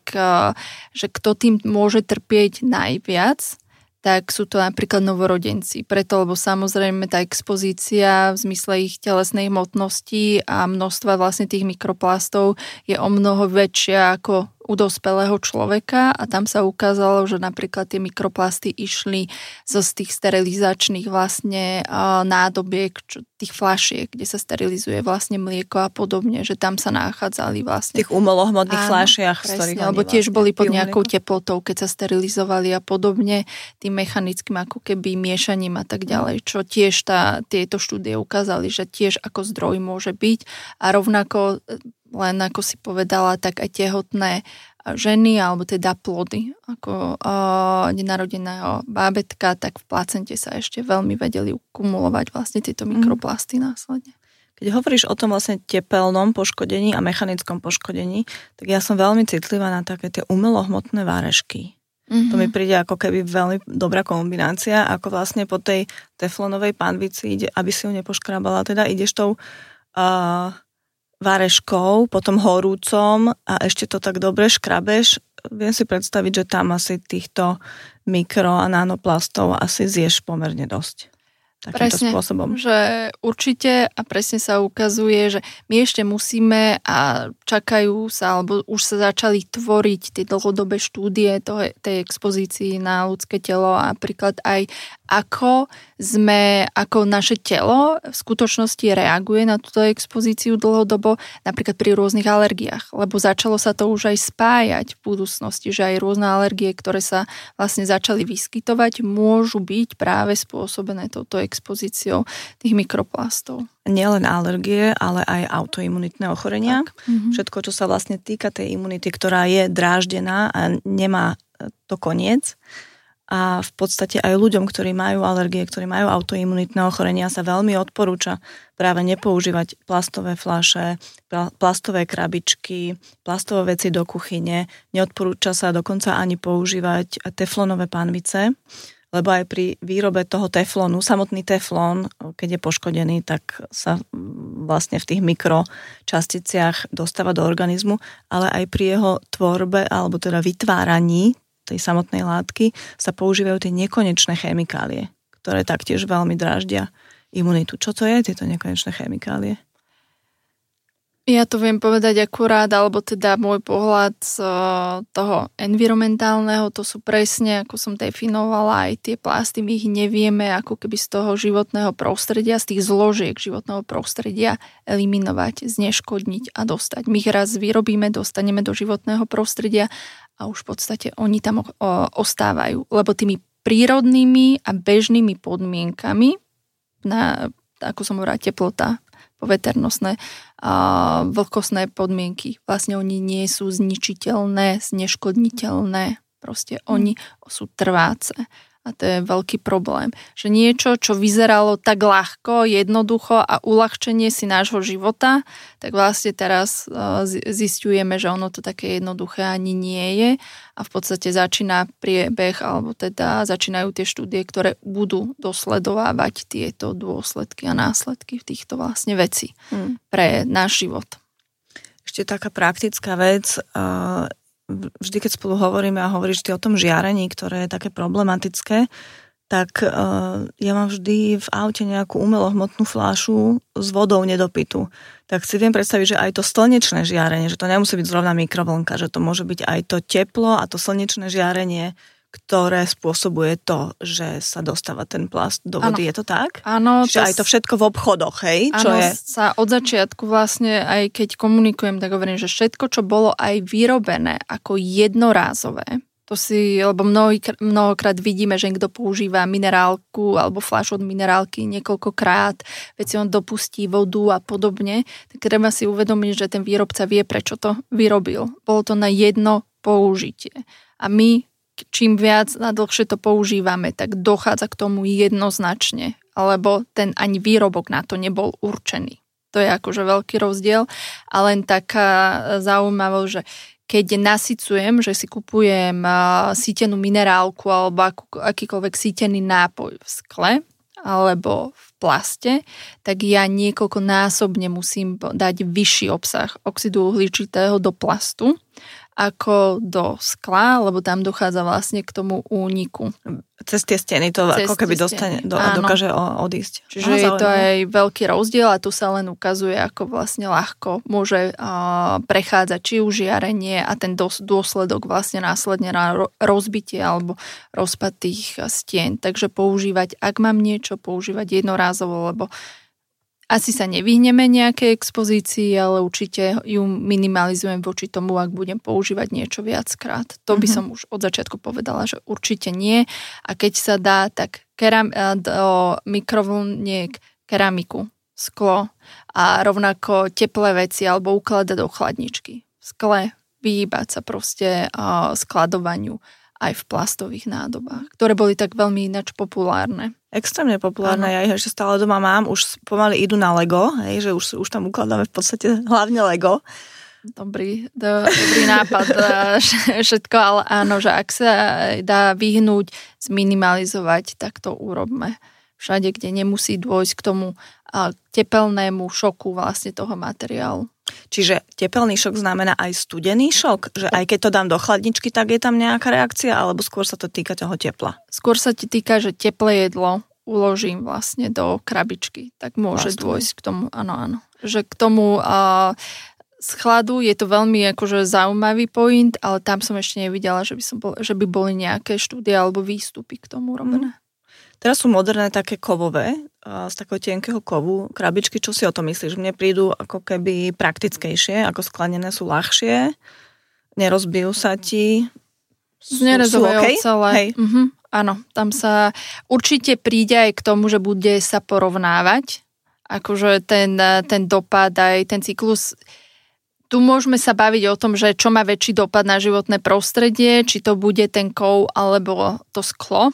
že kto tým môže trpieť najviac, tak sú to napríklad novorodenci. Preto, lebo samozrejme tá expozícia v zmysle ich telesnej hmotnosti a množstva vlastne tých mikroplastov je o mnoho väčšia ako u dospelého človeka a tam sa ukázalo, že napríklad tie mikroplasty išli zo z tých sterilizačných vlastne nádobiek, čo, tých fľašiek, kde sa sterilizuje vlastne mlieko a podobne, že tam sa nachádzali vlastne. V tých umelohmotných fľašiach, z ktorých alebo tiež vlastne boli pod nejakou teplotou, keď sa sterilizovali a podobne, tým mechanickým ako keby miešaním a tak ďalej, čo tiež tá, tieto štúdie ukázali, že tiež ako zdroj môže byť a rovnako len ako si povedala, tak aj tehotné ženy, alebo teda plody, ako uh, nenarodeného bábätka, tak v placente sa ešte veľmi vedeli kumulovať vlastne tieto mikroplasty následne. Keď hovoríš o tom vlastne tepelnom poškodení a mechanickom poškodení, tak ja som veľmi citlivá na také tie umelohmotné várešky. Mm-hmm. To mi príde ako keby veľmi dobrá kombinácia, ako vlastne po tej teflonovej panvici, aby si ju nepoškrabala, teda ideš tou uh, váreškou, potom horúcom a ešte to tak dobre škrabeš. Viem si predstaviť, že tam asi týchto mikro- a nanoplastov asi zješ pomerne dosť. Takýmto presne, spôsobom. Že určite a presne sa ukazuje, že my ešte musíme a čakajú sa, alebo už sa začali tvoriť tie dlhodobé štúdie toho, tej expozícii na ľudské telo a napríklad aj ako sme, ako naše telo v skutočnosti reaguje na túto expozíciu dlhodobo, napríklad pri rôznych alergiách, lebo začalo sa to už aj spájať v budúcnosti, že aj rôzne alergie, ktoré sa vlastne začali vyskytovať, môžu byť práve spôsobené touto expozíciou tých mikroplastov. Nielen alergie, ale aj autoimunitné ochorenia. Mm-hmm. Všetko, čo sa vlastne týka tej imunity, ktorá je dráždená a nemá to koniec. A v podstate aj ľuďom, ktorí majú alergie, ktorí majú autoimunitné ochorenia, sa veľmi odporúča práve nepoužívať plastové fľaše, plastové krabičky, plastové veci do kuchyne. Neodporúča sa dokonca ani používať teflonové panvice, lebo aj pri výrobe toho teflónu, samotný teflón, keď je poškodený, tak sa vlastne v tých mikročasticiach dostáva do organizmu, ale aj pri jeho tvorbe, alebo teda vytváraní tej samotnej látky sa používajú tie nekonečné chemikálie, ktoré taktiež veľmi dráždia imunitu. Čo to je, tieto nekonečné chemikálie? Ja to viem povedať akurát, alebo teda môj pohľad z toho environmentálneho, to sú presne, ako som definovala, aj tie plasty, my ich nevieme ako keby z toho životného prostredia, z tých zložiek životného prostredia eliminovať, zneškodniť a dostať. My ich raz vyrobíme, dostaneme do životného prostredia a už v podstate oni tam ostávajú, lebo tými prírodnými a bežnými podmienkami, na, ako som hovorila, teplota, poveternostné a vlhkostné podmienky. Vlastne oni nie sú zničiteľné, zneškodniteľné. Proste oni sú trváce. A A to je veľký problém. Že niečo, čo vyzeralo tak ľahko, jednoducho a uľahčenie si nášho života, tak vlastne teraz zisťujeme, že ono to také jednoduché ani nie je a v podstate začína priebeh, alebo teda začínajú tie štúdie, ktoré budú dosledovávať tieto dôsledky a následky v týchto vlastne vecí hmm. pre náš život. Ešte taká praktická vec, vždy, keď spolu hovoríme a hovoríš ty o tom žiarení, ktoré je také problematické, tak uh, ja mám vždy v aute nejakú umelohmotnú fľašu s vodou nedopitú. Tak si viem predstaviť, že aj to slnečné žiarenie, že to nemusí byť zrovna mikrovlnka, že to môže byť aj to teplo a to slnečné žiarenie, ktoré spôsobuje to, že sa dostáva ten plast do vody. Ano. Je to tak? Áno. Čiže aj to všetko v obchodoch, hej? Čo áno, je? Sa od začiatku vlastne, aj keď komunikujem, tak hovorím, že všetko, čo bolo aj vyrobené ako jednorázové, to si, lebo mnohý, mnohokrát vidíme, že niekto používa minerálku alebo fľašu od minerálky niekoľkokrát, veci on dopustí vodu a podobne, tak treba si uvedomiť, že ten výrobca vie, prečo to vyrobil. Bolo to na jedno použitie. A my čím viac na dlhšie to používame, tak dochádza k tomu jednoznačne, alebo ten ani výrobok na to nebol určený. To je akože veľký rozdiel a len taká zaujímavosť, že keď nasycujem, že si kupujem sítenú minerálku alebo akýkoľvek sítený nápoj v skle alebo v plaste, tak ja niekoľkonásobne musím dať vyšší obsah oxidu uhličitého do plastu ako do skla, lebo tam dochádza vlastne k tomu úniku. Cez tie steny to Cez ako keby dostane, do, dokáže odísť. Čiže Aha, je to aj veľký rozdiel a tu sa len ukazuje, ako vlastne ľahko môže uh, prechádzať či už žiarenie a ten dos, dôsledok vlastne následne na rozbitie alebo rozpad tých stien. Takže používať, ak mám niečo, používať jednorázovo, lebo asi sa nevyhneme nejakej expozícii, ale určite ju minimalizujem voči tomu, ak budem používať niečo viackrát. To by som už od začiatku povedala, že určite nie. A keď sa dá, tak keram, do mikrovlniek keramiku, sklo a rovnako teplé veci alebo ukladať do chladničky. V skle vyhýbať sa proste skladovaniu aj v plastových nádobách, ktoré boli tak veľmi ináč populárne. Extrémne populárne, ano. Ja ich ešte stále doma mám, už pomaly idú na Lego, hej, že už, už tam ukladáme v podstate hlavne Lego. Dobrý, do, dobrý nápad, všetko, ale áno, že ak sa dá vyhnúť, zminimalizovať, tak to urobme. Všade, kde nemusí dôjsť k tomu tepelnému šoku vlastne toho materiálu. Čiže tepelný šok znamená aj studený šok? Že aj keď to dám do chladničky, tak je tam nejaká reakcia? Alebo skôr sa to týka toho tepla? Skôr sa ti týka, že teplé jedlo uložím vlastne do krabičky. Tak môže Plastový. dôjsť k tomu, áno, áno. Že k tomu uh, z chladu je to veľmi akože zaujímavý point, ale tam som ešte nevidela, že by, som bol, že by boli nejaké štúdie alebo výstupy k tomu robené. Mm. Teraz sú moderné také kovové, z takého tenkého kovu, krabičky. Čo si o tom myslíš? Mne prídu ako keby praktickejšie, ako sklenené sú ľahšie, nerozbijú sa ti. Z nerezovej ocele. Uh-huh. Áno, tam sa určite príde aj k tomu, že bude sa porovnávať. Akože ten, ten dopad, aj ten cyklus. Tu môžeme sa baviť o tom, že čo má väčší dopad na životné prostredie, či to bude ten kov alebo to sklo.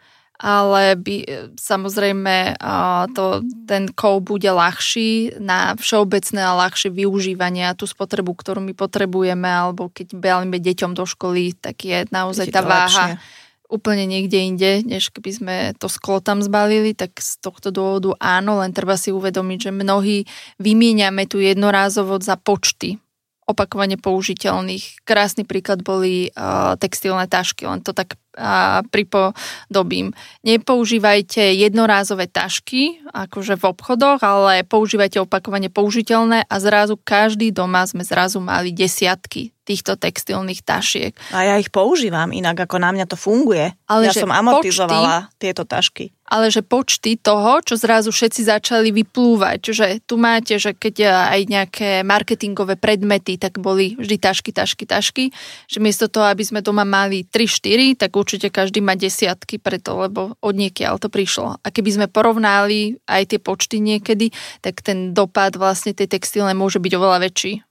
Ale by, samozrejme to, ten kov bude ľahší na všeobecné a ľahšie využívanie a tú spotrebu, ktorú my potrebujeme, alebo keď balíme deťom do školy, tak je naozaj tá váha lepšie. Úplne niekde inde, než keby sme to sklo tam zbalili, tak z tohto dôvodu áno, len treba si uvedomiť, že mnohí vymieňame tu jednorázovo za počty opakovane použiteľných. Krásny príklad boli uh, textilné tašky, len to tak uh, pripodobím. Nepoužívajte jednorázové tašky, akože v obchodoch, ale používajte opakovane použiteľné a zrazu každý doma sme zrazu mali desiatky týchto textilných tašiek. A ja ich používam inak, ako na mňa to funguje. Ale ja som amortizovala počty, tieto tašky. Ale že počty toho, čo zrazu všetci začali vyplúvať. Čiže tu máte, že keď aj nejaké marketingové predmety, tak boli vždy tašky, tašky, tašky. Že miesto toho, aby sme doma mali tri štyri, tak určite každý má desiatky preto, lebo od niekiaľ to prišlo. A keby sme porovnali aj tie počty niekedy, tak ten dopad vlastne tej textilnej môže byť oveľa väčší.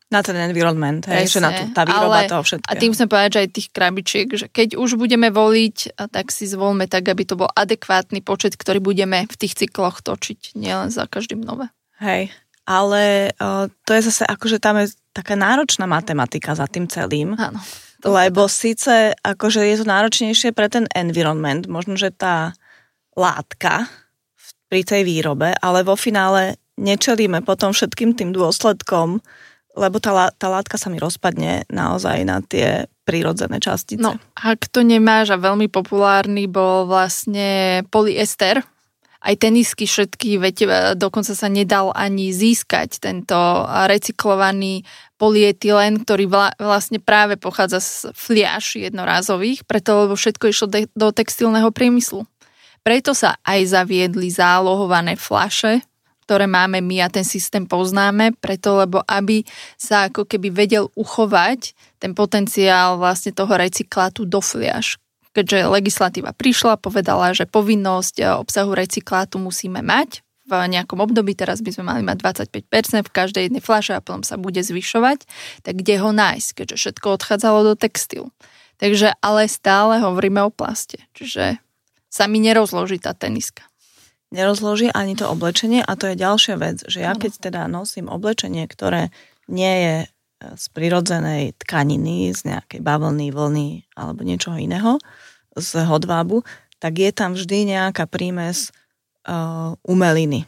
Na ten environment, hej, že na to, tá výroba ale, toho všetkého. A tým sme povedať, že aj tých krabičiek, že keď už budeme voliť, tak si zvolme tak, aby to bol adekvátny počet, ktorý budeme v tých cykloch točiť, nielen za každým nové. Hej, ale uh, to je zase akože tam je taká náročná matematika za tým celým. Áno. Lebo síce akože je to náročnejšie pre ten environment, možno, že tá látka pri tej výrobe, ale vo finále nečelíme potom všetkým tým dôsledkom, lebo tá, tá látka sa mi rozpadne naozaj na tie prírodzené častice. No, ak to nemáš, a veľmi populárny bol vlastne polyester, aj tenisky všetky, veď dokonca sa nedal ani získať tento recyklovaný polyetylen, ktorý vla, vlastne práve pochádza z fliaš jednorázových, preto lebo všetko išlo de, do textilného priemyslu. Preto sa aj zaviedli zálohované fľaše, ktoré máme my a ten systém poznáme, preto lebo aby sa ako keby vedel uchovať ten potenciál vlastne toho recyklátu do fliaš. Keďže legislatíva prišla, povedala, že povinnosť obsahu recyklátu musíme mať v nejakom období, teraz by sme mali mať dvadsaťpäť percent v každej jednej fľaše a potom sa bude zvyšovať, tak kde ho nájsť, keďže všetko odchádzalo do textilu. Takže ale stále hovoríme o plaste, čiže sa mi nerozloží tá teniska. Nerozloží ani to oblečenie a to je ďalšia vec, že ja keď teda nosím oblečenie, ktoré nie je z prirodzenej tkaniny, z nejakej bavlny, vlny alebo niečoho iného, z hodvábu, tak je tam vždy nejaká prímes uh, umeliny.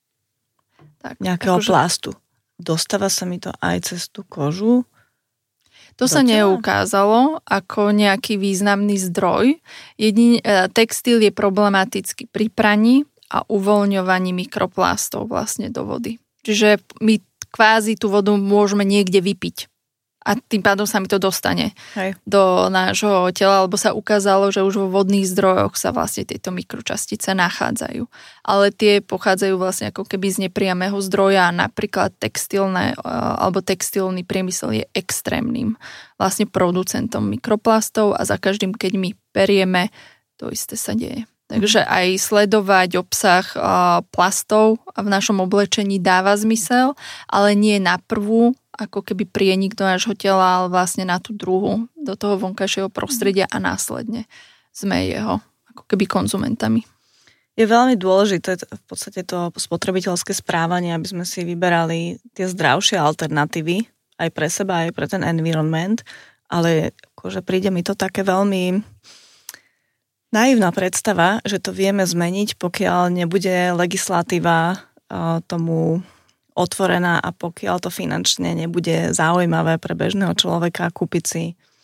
Tak, nejakého akože... plastu. Dostáva sa mi to aj cez tú kožu. To sa neukázalo ako nejaký významný zdroj. Jedine, textil je problematický pri praní a uvoľňovaní mikroplastov vlastne do vody. Čiže my kvázi tú vodu môžeme niekde vypiť. A tým pádom sa mi to dostane Hej. do nášho tela, lebo sa ukázalo, že už vo vodných zdrojoch sa vlastne tieto mikročastice nachádzajú. Ale tie pochádzajú vlastne ako keby z nepriamého zdroja. Napríklad textilné alebo textilný priemysel je extrémnym vlastne producentom mikroplastov a za každým, keď my perieme, to isté sa deje. Takže aj sledovať obsah plastov v našom oblečení dáva zmysel, ale nie na prvú, ako keby prienik do nášho tela, ale vlastne na tú druhú, do toho vonkajšieho prostredia a následne sme jeho ako keby konzumentami. Je veľmi dôležité v podstate to spotrebiteľské správanie, aby sme si vyberali tie zdravšie alternatívy aj pre seba, aj pre ten environment, ale akože príde mi to také veľmi naivná predstava, že to vieme zmeniť, pokiaľ nebude legislatíva tomu otvorená a pokiaľ to finančne nebude zaujímavé pre bežného človeka kúpiť si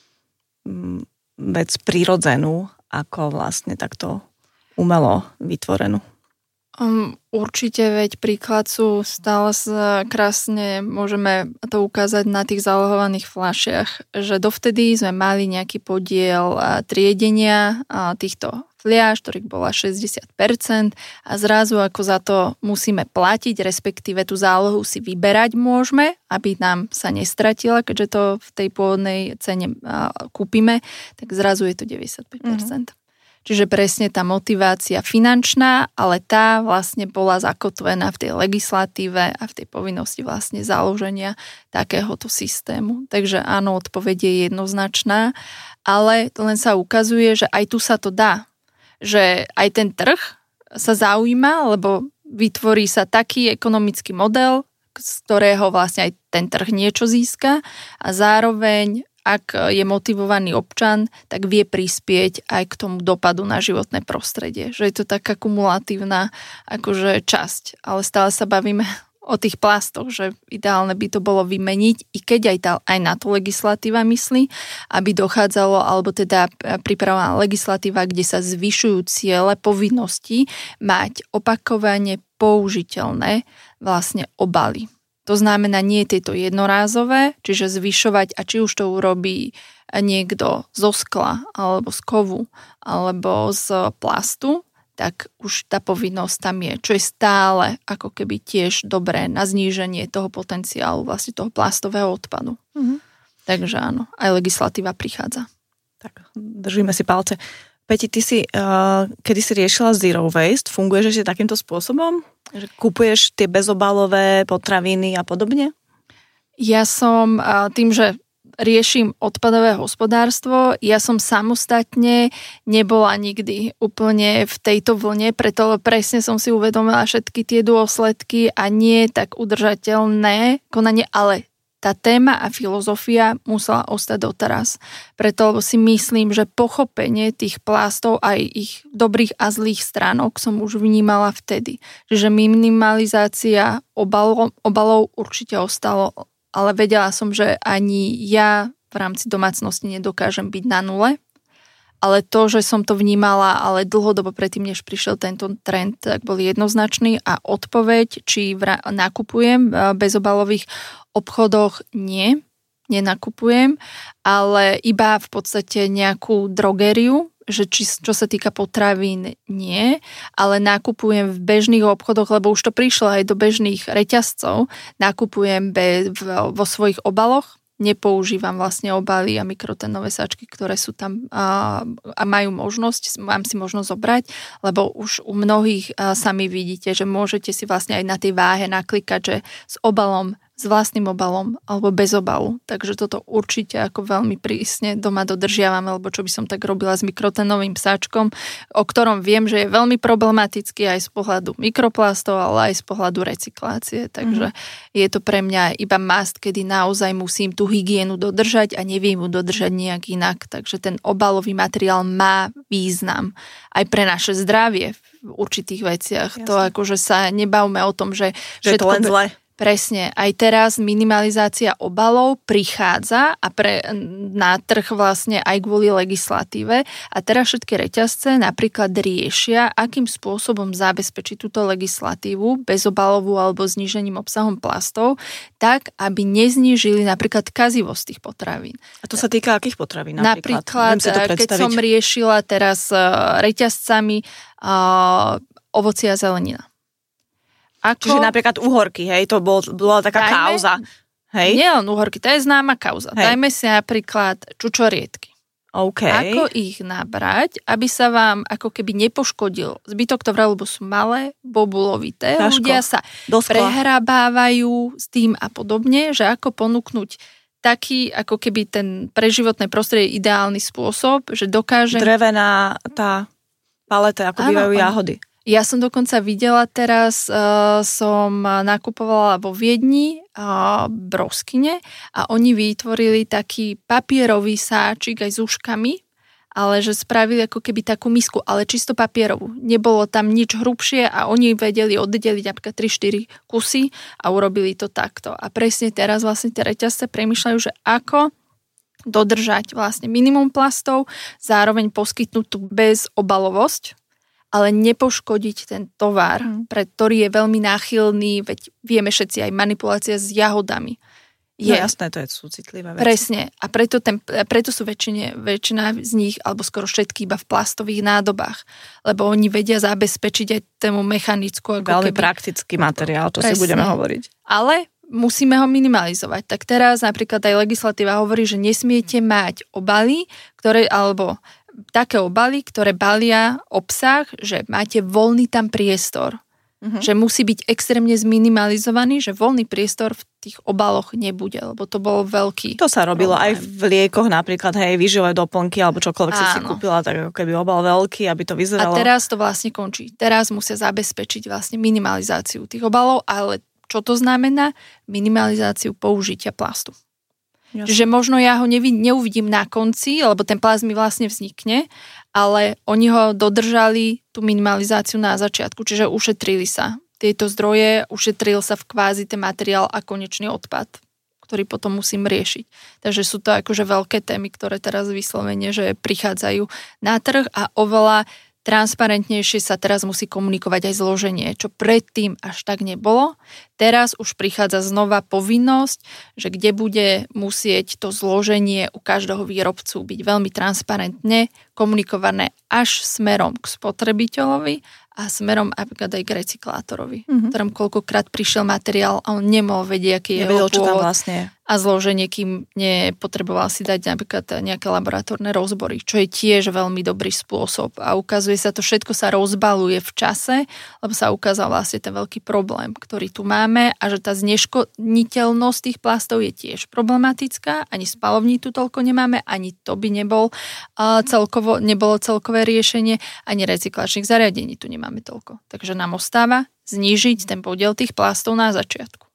vec prirodzenú, ako vlastne takto umelo vytvorenú. Um, určite, veď príklad sú stále krásne, môžeme to ukázať na tých zálohovaných fľašiach, že dovtedy sme mali nejaký podiel triedenia týchto fľaš, ktorých bola šesťdesiat percent a zrazu ako za to musíme platiť, respektíve tú zálohu si vyberať môžeme, aby nám sa nestratila, keďže to v tej pôvodnej cene kúpime, tak zrazu je to deväťdesiatpäť percent. Mm-hmm. Čiže presne tá motivácia finančná, ale tá vlastne bola zakotvená v tej legislatíve a v tej povinnosti vlastne založenia takéhoto systému. Takže áno, odpoveď je jednoznačná, ale len sa ukazuje, že aj tu sa to dá. Že aj ten trh sa zaujíma, lebo vytvorí sa taký ekonomický model, z ktorého vlastne aj ten trh niečo získa a zároveň ak je motivovaný občan, tak vie prispieť aj k tomu dopadu na životné prostredie. Že je to taká kumulatívna akože časť. Ale stále sa bavíme o tých plastoch, že ideálne by to bolo vymeniť, i keď aj, tá, aj na to legislatíva myslí, aby dochádzalo, alebo teda pripravená legislatíva, kde sa zvyšujú ciele povinnosti mať opakovane použiteľné vlastne obaly. To znamená nie tieto jednorázové, čiže zvyšovať, a či už to urobí niekto zo skla, alebo z kovu, alebo z plastu, tak už tá povinnosť tam je, čo je stále ako keby tiež dobré na zníženie toho potenciálu vlastne toho plastového odpadu. Mhm. Takže áno, aj legislatíva prichádza. Tak, držíme si palce. Peti, ty si, uh, kedy si riešila Zero Waste, funguješ ešte takýmto spôsobom? Že kupuješ tie bezobalové potraviny a podobne? Ja som tým, že riešim odpadové hospodárstvo, ja som samostatne nebola nikdy úplne v tejto vlne, preto presne som si uvedomila všetky tie dôsledky a nie tak udržateľné konanie, ale tá téma a filozofia musela ostať doteraz. Preto lebo si myslím, že pochopenie tých plástov aj ich dobrých a zlých stránok som už vnímala vtedy. Čiže minimalizácia obalov, obalov určite ostalo, ale vedela som, že ani ja v rámci domácnosti nedokážem byť na nule. Ale to, že som to vnímala, ale dlhodobo predtým, než prišiel tento trend, tak bol jednoznačný a odpoveď, či vra- nakupujem v bezobalových obchodoch, nie, nenakupujem, ale iba v podstate nejakú drogériu, že či, čo sa týka potravín, nie, ale nakupujem v bežných obchodoch, lebo už to prišlo aj do bežných reťazcov, nakupujem be, v, vo svojich obaloch, nepoužívam vlastne obaly a mikrotenové sáčky, ktoré sú tam a, a majú možnosť, mám si možnosť zobrať, lebo už u mnohých a, sami vidíte, že môžete si vlastne aj na tej váhe naklikať, že s obalom, s vlastným obalom alebo bez obalu. Takže toto určite ako veľmi prísne doma dodržiavam, alebo čo by som tak robila s mikrotenovým sáčkom, o ktorom viem, že je veľmi problematický aj z pohľadu mikroplastov, ale aj z pohľadu recyklácie. Takže mm. je to pre mňa iba must, kedy naozaj musím tú hygienu dodržať a neviem ju dodržať nejak inak. Takže ten obalový materiál má význam aj pre naše zdravie v určitých veciach. Jasne. To akože sa nebavme o tom, že, že všetko... to len zle. Presne, aj teraz minimalizácia obalov prichádza a pre, na trh vlastne aj kvôli legislatíve a teraz všetky reťazce napríklad riešia, akým spôsobom zabezpečiť túto legislatívu bezobalovú alebo znížením obsahom plastov, tak, aby neznížili napríklad kazivosť tých potravín. A to sa týka akých potravín napríklad? Napríklad, keď som riešila teraz reťazcami uh, ovocie a zelenina. Ako? Čiže napríklad uhorky, hej, to bol, bola taká Dajme, kauza. Hej? Nie len uhorky, to je známa kauza. Hej. Dajme si napríklad čučoriedky. Okay. Ako ich nabrať, aby sa vám ako keby nepoškodil zbytok tovra, lebo sú malé, bobulovité. Ťažko. Ľudia sa prehrabávajú s tým a podobne, že ako ponúknuť taký, ako keby ten pre životné prostredie ideálny spôsob, že dokáže... Drevená tá paleta, ako bývajú jahody. Ja som dokonca videla teraz, uh, som nakupovala vo Viedni uh, broskyne a oni vytvorili taký papierový sáčik aj s uškami, ale že spravili ako keby takú misku, ale čisto papierovú. Nebolo tam nič hrubšie a oni vedeli oddeliť napríklad tri štyri kusy a urobili to takto. A presne teraz vlastne tie reťazce premýšľajú, že ako dodržať vlastne minimum plastov, zároveň poskytnúť tú bezobalovosť, ale nepoškodiť ten tovar, mm. pre ktorý je veľmi náchylný, veď vieme všetci aj manipulácia s jahodami. Je. No jasné, to je sú citlivé veci. Presne. A preto, ten, preto sú väčšine, väčšina z nich, alebo skoro všetky iba v plastových nádobách. Lebo oni vedia zabezpečiť aj tému mechanickú. Ako veľmi keby... praktický materiál, to Presne. Si budeme hovoriť. Ale musíme ho minimalizovať. Tak teraz napríklad aj legislatíva hovorí, že nesmiete mať obaly, ktoré, alebo také obaly, ktoré balia obsah, že máte voľný tam priestor. Uh-huh. Že musí byť extrémne zminimalizovaný, že voľný priestor v tých obaloch nebude, lebo to bol veľký To sa robilo problém. Aj v liekoch napríklad, hej, výživové doplnky, alebo čokoľvek si si kúpila, tak ako keby obal veľký, aby to vyzeralo. A teraz to vlastne končí. Teraz musia zabezpečiť vlastne minimalizáciu tých obalov, ale čo to znamená? Minimalizáciu použitia plastu. Jasne. Čiže možno ja ho nevi, neuvidím na konci, lebo ten plast mi vlastne vznikne, ale oni ho dodržali tú minimalizáciu na začiatku, čiže ušetrili sa tieto zdroje, ušetril sa v kvázi ten materiál a konečný odpad, ktorý potom musím riešiť. Takže sú to akože veľké témy, ktoré teraz vyslovene, že prichádzajú na trh a oveľa transparentnejšie sa teraz musí komunikovať aj zloženie, čo predtým až tak nebolo. Teraz už prichádza znova povinnosť, že kde bude musieť to zloženie u každého výrobcu byť veľmi transparentne komunikované až smerom k spotrebiteľovi a smerom napríklad aj k recyklátorovi, mm-hmm. ktorom koľkokrát prišiel materiál a on nemohol vedieť, aký je jeho pôvod. Vlastne. A a zloženie, kým nepotreboval si dať napríklad nejaké laboratórne rozbory, čo je tiež veľmi dobrý spôsob. A ukazuje sa, to všetko sa rozbaluje v čase, lebo sa ukázal vlastne ten veľký problém, ktorý tu máme a že tá zneškodniteľnosť tých plastov je tiež problematická. Ani spalovní tu toľko nemáme, ani to by nebol, uh, celkovo, nebolo celkové riešenie, ani recyklačných zariadení tu nemáme toľko. Takže nám ostáva znížiť ten podiel tých plastov na začiatku.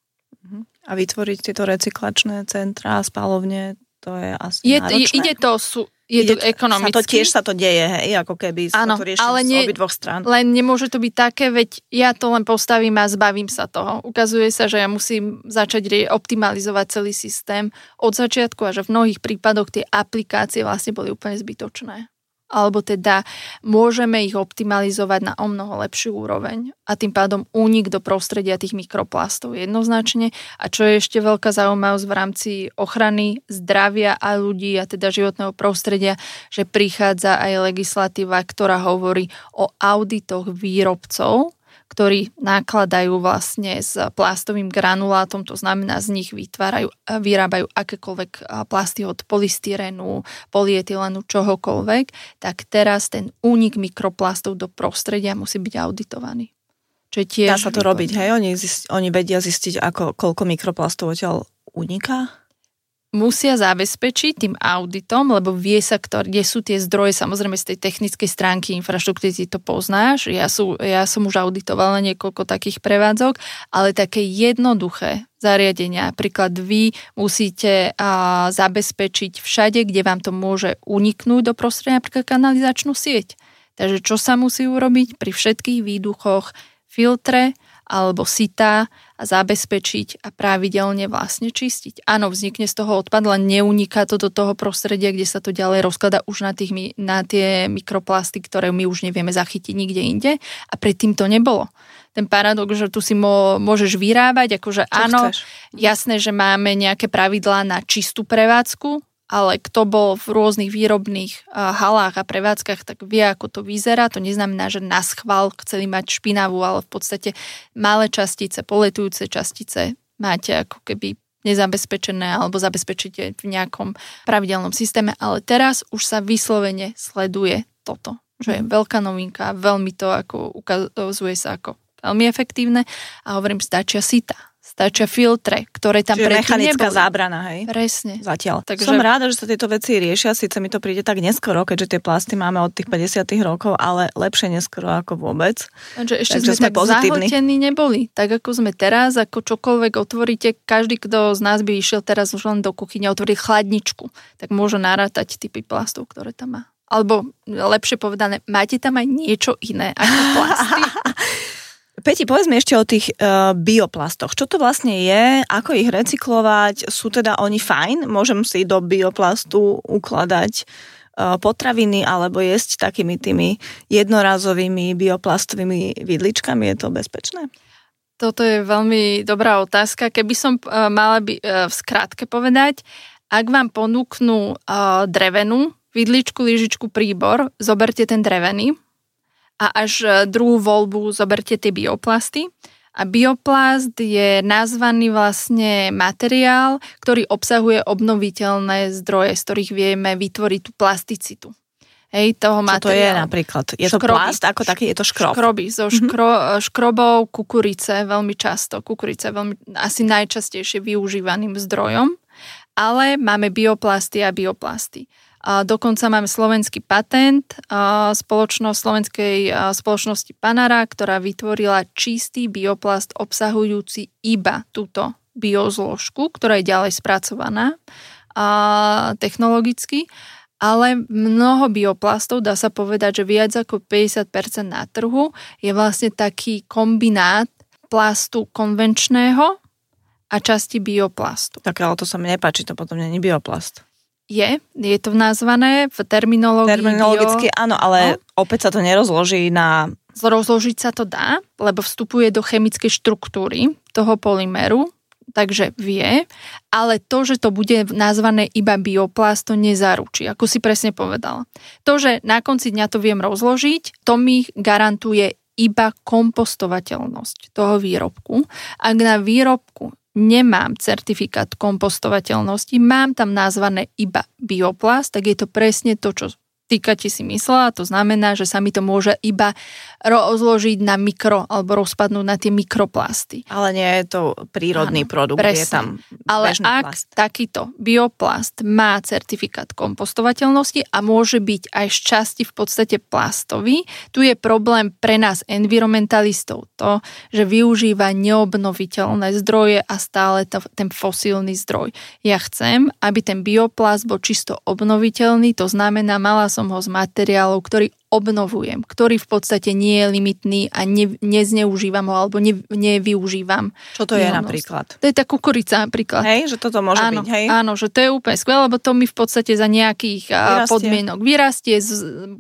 A vytvoriť tieto recyklačné centrá, spalovne, to je asi je, náročné. Ide to, sú, je ide, to ekonomicky. Sa to tiež sa to deje, hej, ako keby sa to riešilo z ne, obidvoch strán. Len nemôže to byť také, veď ja to len postavím a zbavím sa toho. Ukazuje sa, že ja musím začať optimalizovať celý systém od začiatku a že v mnohých prípadoch tie aplikácie vlastne boli úplne zbytočné. Alebo teda môžeme ich optimalizovať na omnoho lepšiu úroveň a tým pádom únik do prostredia tých mikroplastov jednoznačne. A čo je ešte veľká zaujímavosť v rámci ochrany zdravia a ľudí a teda životného prostredia, že prichádza aj legislatíva, ktorá hovorí o auditoch výrobcov, ktorí nakladajú vlastne s plastovým granulátom, to znamená z nich vytvárajú, vyrábajú akékoľvek plasty od polystyrenu, polyetylenu, čohokoľvek, tak teraz ten únik mikroplastov do prostredia musí byť auditovaný. Čo je tiež dá sa to robiť, hej? Oni, zist, oni vedia zistiť, ako, koľko mikroplastov odtiaľ uniká? Musia zabezpečiť tým auditom, lebo vie sa, ktoré, kde sú tie zdroje, samozrejme z tej technickej stránky infraštruktúry ty to poznáš. Ja, sú, ja som už auditovala niekoľko takých prevádzok, ale také jednoduché zariadenia. Napríklad vy musíte a, zabezpečiť všade, kde vám to môže uniknúť do prostredia, napríklad kanalizačnú sieť. Takže čo sa musí urobiť pri všetkých výduchoch, filtre alebo sitá a zabezpečiť a pravidelne vlastne čistiť. Áno, vznikne z toho odpad, len neuniká to do toho prostredia, kde sa to ďalej rozkladá už na, tých, na tie mikroplasty, ktoré my už nevieme zachytiť nikde inde a predtým to nebolo. Ten paradox, že tu si mo, môžeš vyrábať, akože čo áno, chceš? Jasné, že máme nejaké pravidlá na čistú prevádzku, ale kto bol v rôznych výrobných halách a prevádzkach, tak vie, ako to vyzerá. To neznamená, že na schvál chceli mať špinavú, ale v podstate malé častice, poletujúce častice máte ako keby nezabezpečené alebo zabezpečíte v nejakom pravidelnom systéme. Ale teraz už sa vyslovene sleduje toto, čo je veľká novinka. Veľmi to ako ukazuje sa ako veľmi efektívne a hovorím, stačia sita. Stačia filtre, ktoré tam predtým neboli. Čiže mechanická zábrana, hej? Presne. Zatiaľ. Takže... Som ráda, že sa tieto veci riešia, síce mi to príde tak neskoro, keďže tie plasty máme od tých päťdesiatych rokov, ale lepšie neskoro ako vôbec. Takže ešte Takže sme, sme tak zahltení neboli. Tak ako sme teraz, ako čokoľvek otvoríte, každý, kto z nás by išiel teraz už len do kuchyne, otvorí chladničku, tak môže narátať typy plastov, ktoré tam má. Alebo lepšie povedané, máte tam aj niečo iné ako plasty? Peti, povedz mi ešte o tých uh, bioplastoch. Čo to vlastne je? Ako ich recyklovať? Sú teda oni fajn? Môžem si do bioplastu ukladať uh, potraviny alebo jesť takými tými jednorázovými bioplastovými vidličkami? Je to bezpečné? Toto je veľmi dobrá otázka. Keby som uh, mala by, uh, v skratke povedať, ak vám ponúknú uh, drevenú vidličku, lyžičku, príbor, zoberte ten drevený, a až druhú voľbu zoberte tie bioplasty. A bioplast je nazvaný vlastne materiál, ktorý obsahuje obnoviteľné zdroje, z ktorých vieme vytvoriť tú plasticitu. Hej, toho materiálu. Čo to je napríklad? Je to škroby. Plast ako taký? Je to škrob? Škroby. Zo škro, škrobov kukurice veľmi často. Kukurice veľmi, asi najčastejšie využívaným zdrojom. Ale máme bioplasty a bioplasty. A dokonca máme slovenský patent spoločnosť slovenskej spoločnosti Panara, ktorá vytvorila čistý bioplast obsahujúci iba túto biozložku, ktorá je ďalej spracovaná technologicky, ale mnoho bioplastov, dá sa povedať, že viac ako päťdesiat percent na trhu je vlastne taký kombinát plastu konvenčného a časti bioplastu. Tak ale to sa mi nepáči, to potom nie je bioplast. Je, je to nazvané v terminológii. Terminologicky bio... áno, ale no. Opäť sa to nerozloží na... Rozložiť sa to dá, lebo vstupuje do chemickej štruktúry toho polyméru, takže vie, ale to, že to bude nazvané iba bioplast, to nezaručí, ako si presne povedala. To, že na konci dňa to viem rozložiť, to mi garantuje iba kompostovateľnosť toho výrobku. Ak na výrobku nemám certifikát kompostovateľnosti, mám tam nazvané iba bioplast, tak je to presne to, čo týkate si myslela, to znamená, že sa mi to môže iba rozložiť na mikro alebo rozpadnúť na tie mikroplasty. Ale nie je to prírodný Áno, produkt, presne. Je tam Ale bežný ak plast. takýto bioplast má certifikát kompostovateľnosti a môže byť aj z časti v podstate plastový, tu je problém pre nás environmentalistov to, že využíva neobnoviteľné zdroje a stále to, ten fosílny zdroj. Ja chcem, aby ten bioplast bol čisto obnoviteľný, to znamená, mala som ho z materiálov, ktorý obnovujem, ktorý v podstate nie je limitný a ne, nezneužívam ho alebo ne, nevyužívam. Čo to je napríklad? To je tá kukurica napríklad. Hej, že toto môže áno, byť, hej? Áno, že to je úplne skvelé, lebo to mi v podstate za nejakých vyrastie. podmienok vyrastie z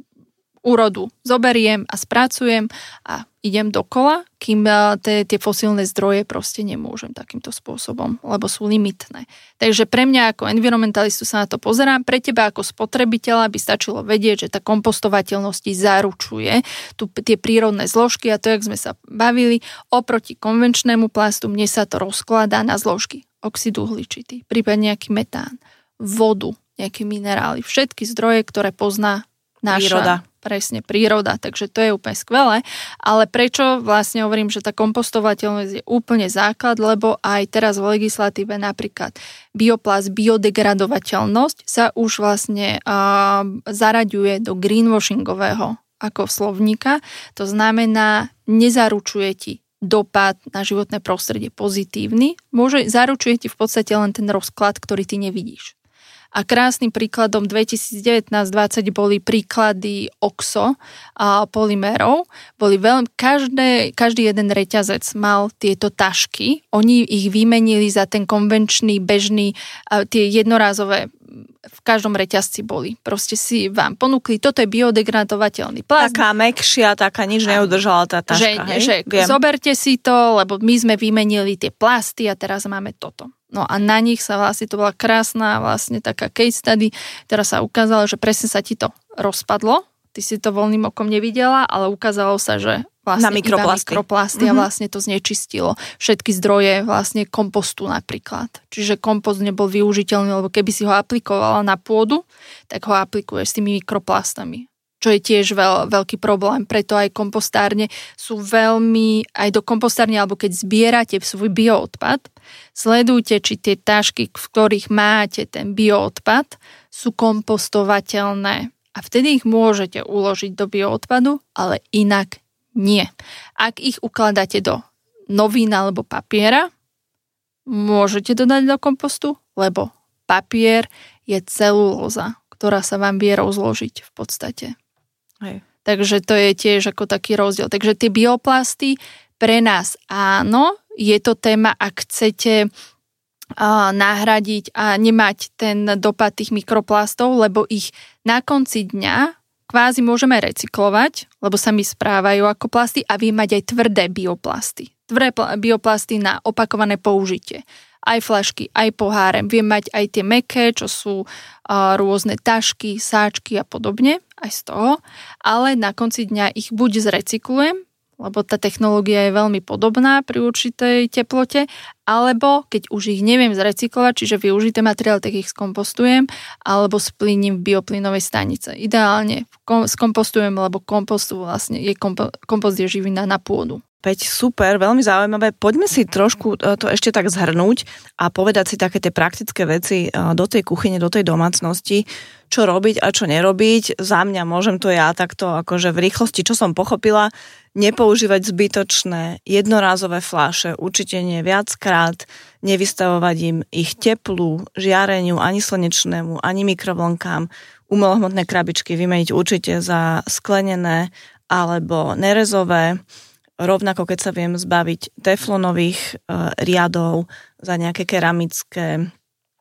úrodu. Zoberiem a spracujem a idem dokola, kým tie, tie fosílne zdroje proste nemôžem takýmto spôsobom, lebo sú limitné. Takže pre mňa ako environmentalistu sa na to pozerám, pre teba ako spotrebiteľa by stačilo vedieť, že tá kompostovateľnosť zaručuje tu, tie prírodné zložky a to, jak sme sa bavili, oproti konvenčnému plastu, mne sa to rozkladá na zložky oxid uhličitý, prípadne nejaký metán, vodu, nejaké minerály, všetky zdroje, ktoré pozná naša príroda. Presne, príroda, takže to je úplne skvelé. Ale prečo vlastne hovorím, že tá kompostovateľnosť je úplne základ, lebo aj teraz v legislatíve napríklad bioplast, biodegradovateľnosť sa už vlastne uh, zaraďuje do greenwashingového ako slovníka. To znamená, nezaručuje ti dopad na životné prostredie pozitívny, môže, zaručuje ti v podstate len ten rozklad, ktorý ty nevidíš. A krásnym príkladom dvetisícdevätnásť dvadsať boli príklady oxo a polymérov. Boli veľmi, každé, každý jeden reťazec mal tieto tašky. Oni ich vymenili za ten konvenčný, bežný, tie jednorázové v každom reťazci boli. Proste si vám ponúkli, toto je biodegradovateľný plast. Taká mäkšia, taká nič neudržala tá taška, že, že zoberte si to, lebo my sme vymenili tie plasty a teraz máme toto. No a na nich sa vlastne, to bola krásna vlastne taká case study, ktorá sa ukázala, že presne sa ti to rozpadlo, ty si to voľným okom nevidela, ale ukázalo sa, že vlastne na mikroplasty. iba mikroplasty mm-hmm. a vlastne to znečistilo všetky zdroje vlastne kompostu napríklad. Čiže kompost nebol využiteľný, lebo keby si ho aplikovala na pôdu, tak ho aplikuješ s tými mikroplastami. Čo je tiež veľ, veľký problém. Preto aj kompostárne sú veľmi, aj do kompostárne, alebo keď zbierate svoj bioodpad, sledujte, či tie tašky, v ktorých máte ten bioodpad, sú kompostovateľné. A vtedy ich môžete uložiť do bioodpadu, ale inak nie. Ak ich ukladáte do novín alebo papiera, môžete dodať do kompostu, lebo papier je celulóza, ktorá sa vám vie rozložiť v podstate. Hej. Takže to je tiež ako taký rozdiel. Takže tie bioplasty pre nás áno, je to téma, ak chcete uh, nahradiť a nemať ten dopad tých mikroplastov, lebo ich na konci dňa kvázi môžeme recyklovať, lebo sa mi správajú ako plasty a vie mať aj tvrdé bioplasty. Tvrdé bioplasty na opakované použitie. Aj fľašky, aj poháre. Viem mať aj tie mäkké, čo sú uh, rôzne tašky, sáčky a podobne, aj z toho. Ale na konci dňa ich buď zrecyklujem, lebo tá technológia je veľmi podobná pri určitej teplote, alebo keď už ich neviem zrecyklovať, čiže využité materiál, tak ich skompostujem, alebo splínim v bioplynovej stanice. Ideálne skompostujem, lebo kompostu vlastne je kompo- kompost je živina na pôdu. Peť, super, veľmi zaujímavé. Poďme si trošku to ešte tak zhrnúť a povedať si také tie praktické veci do tej kuchyne, do tej domácnosti, čo robiť a čo nerobiť. Za mňa môžem to ja takto akože v rýchlosti, čo som pochopila, nepoužívať zbytočné jednorázové fľaše, určite nie viackrát, nevystavovať im ich teplu, žiareniu, ani slnečnému, ani mikrovlnkám, umelohmotné krabičky vymeniť určite za sklenené alebo nerezové. Rovnako keď sa viem zbaviť teflonových e, riadov za nejaké keramické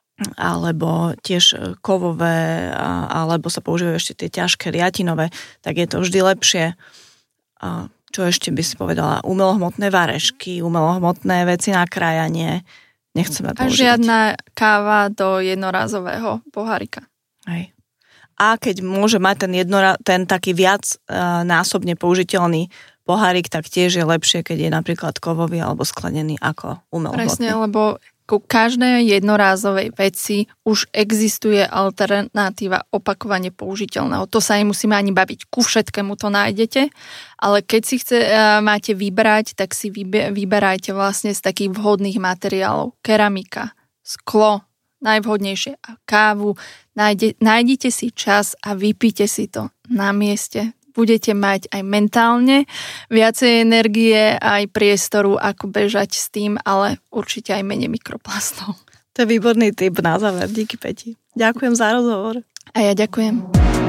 alebo tiež kovové a, alebo sa používajú ešte tie ťažké riatinové, tak je to vždy lepšie. A čo ešte by si povedala? Umelohmotné varešky, umelohmotné veci na krájanie. Nechceme používať. A žiadna káva do jednorázového pohárika. Hej. A keď môže mať ten, jednora, ten taký viac e, násobne použiteľný pohárik, tak tiež je lepšie, keď je napríklad kovový alebo sklenený ako umelohmotný. Presne, lebo ku každej jednorázovej veci už existuje alternatíva opakovane použiteľného. To sa nemusíme ani baviť. Ku všetkému to nájdete, ale keď si chce, máte vybrať, tak si vyberajte vlastne z takých vhodných materiálov. Keramika, sklo, najvhodnejšie a kávu. Nájde, nájdite si čas a vypíte si to na mieste. Budete mať aj mentálne viacej energie, aj priestoru, ako bežať s tým, ale určite aj menej mikroplastov. To je výborný tip na záver. Díky, Peti. Ďakujem za rozhovor. A ja ďakujem.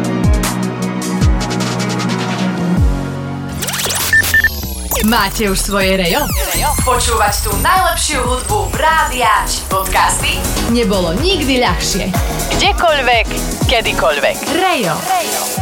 Máte už svoje rejo? Počúvať tú najlepšiu hudbu rádia či podcasty nebolo nikdy ľahšie. Kdekoľvek, kedykoľvek. Rejo. Rejo.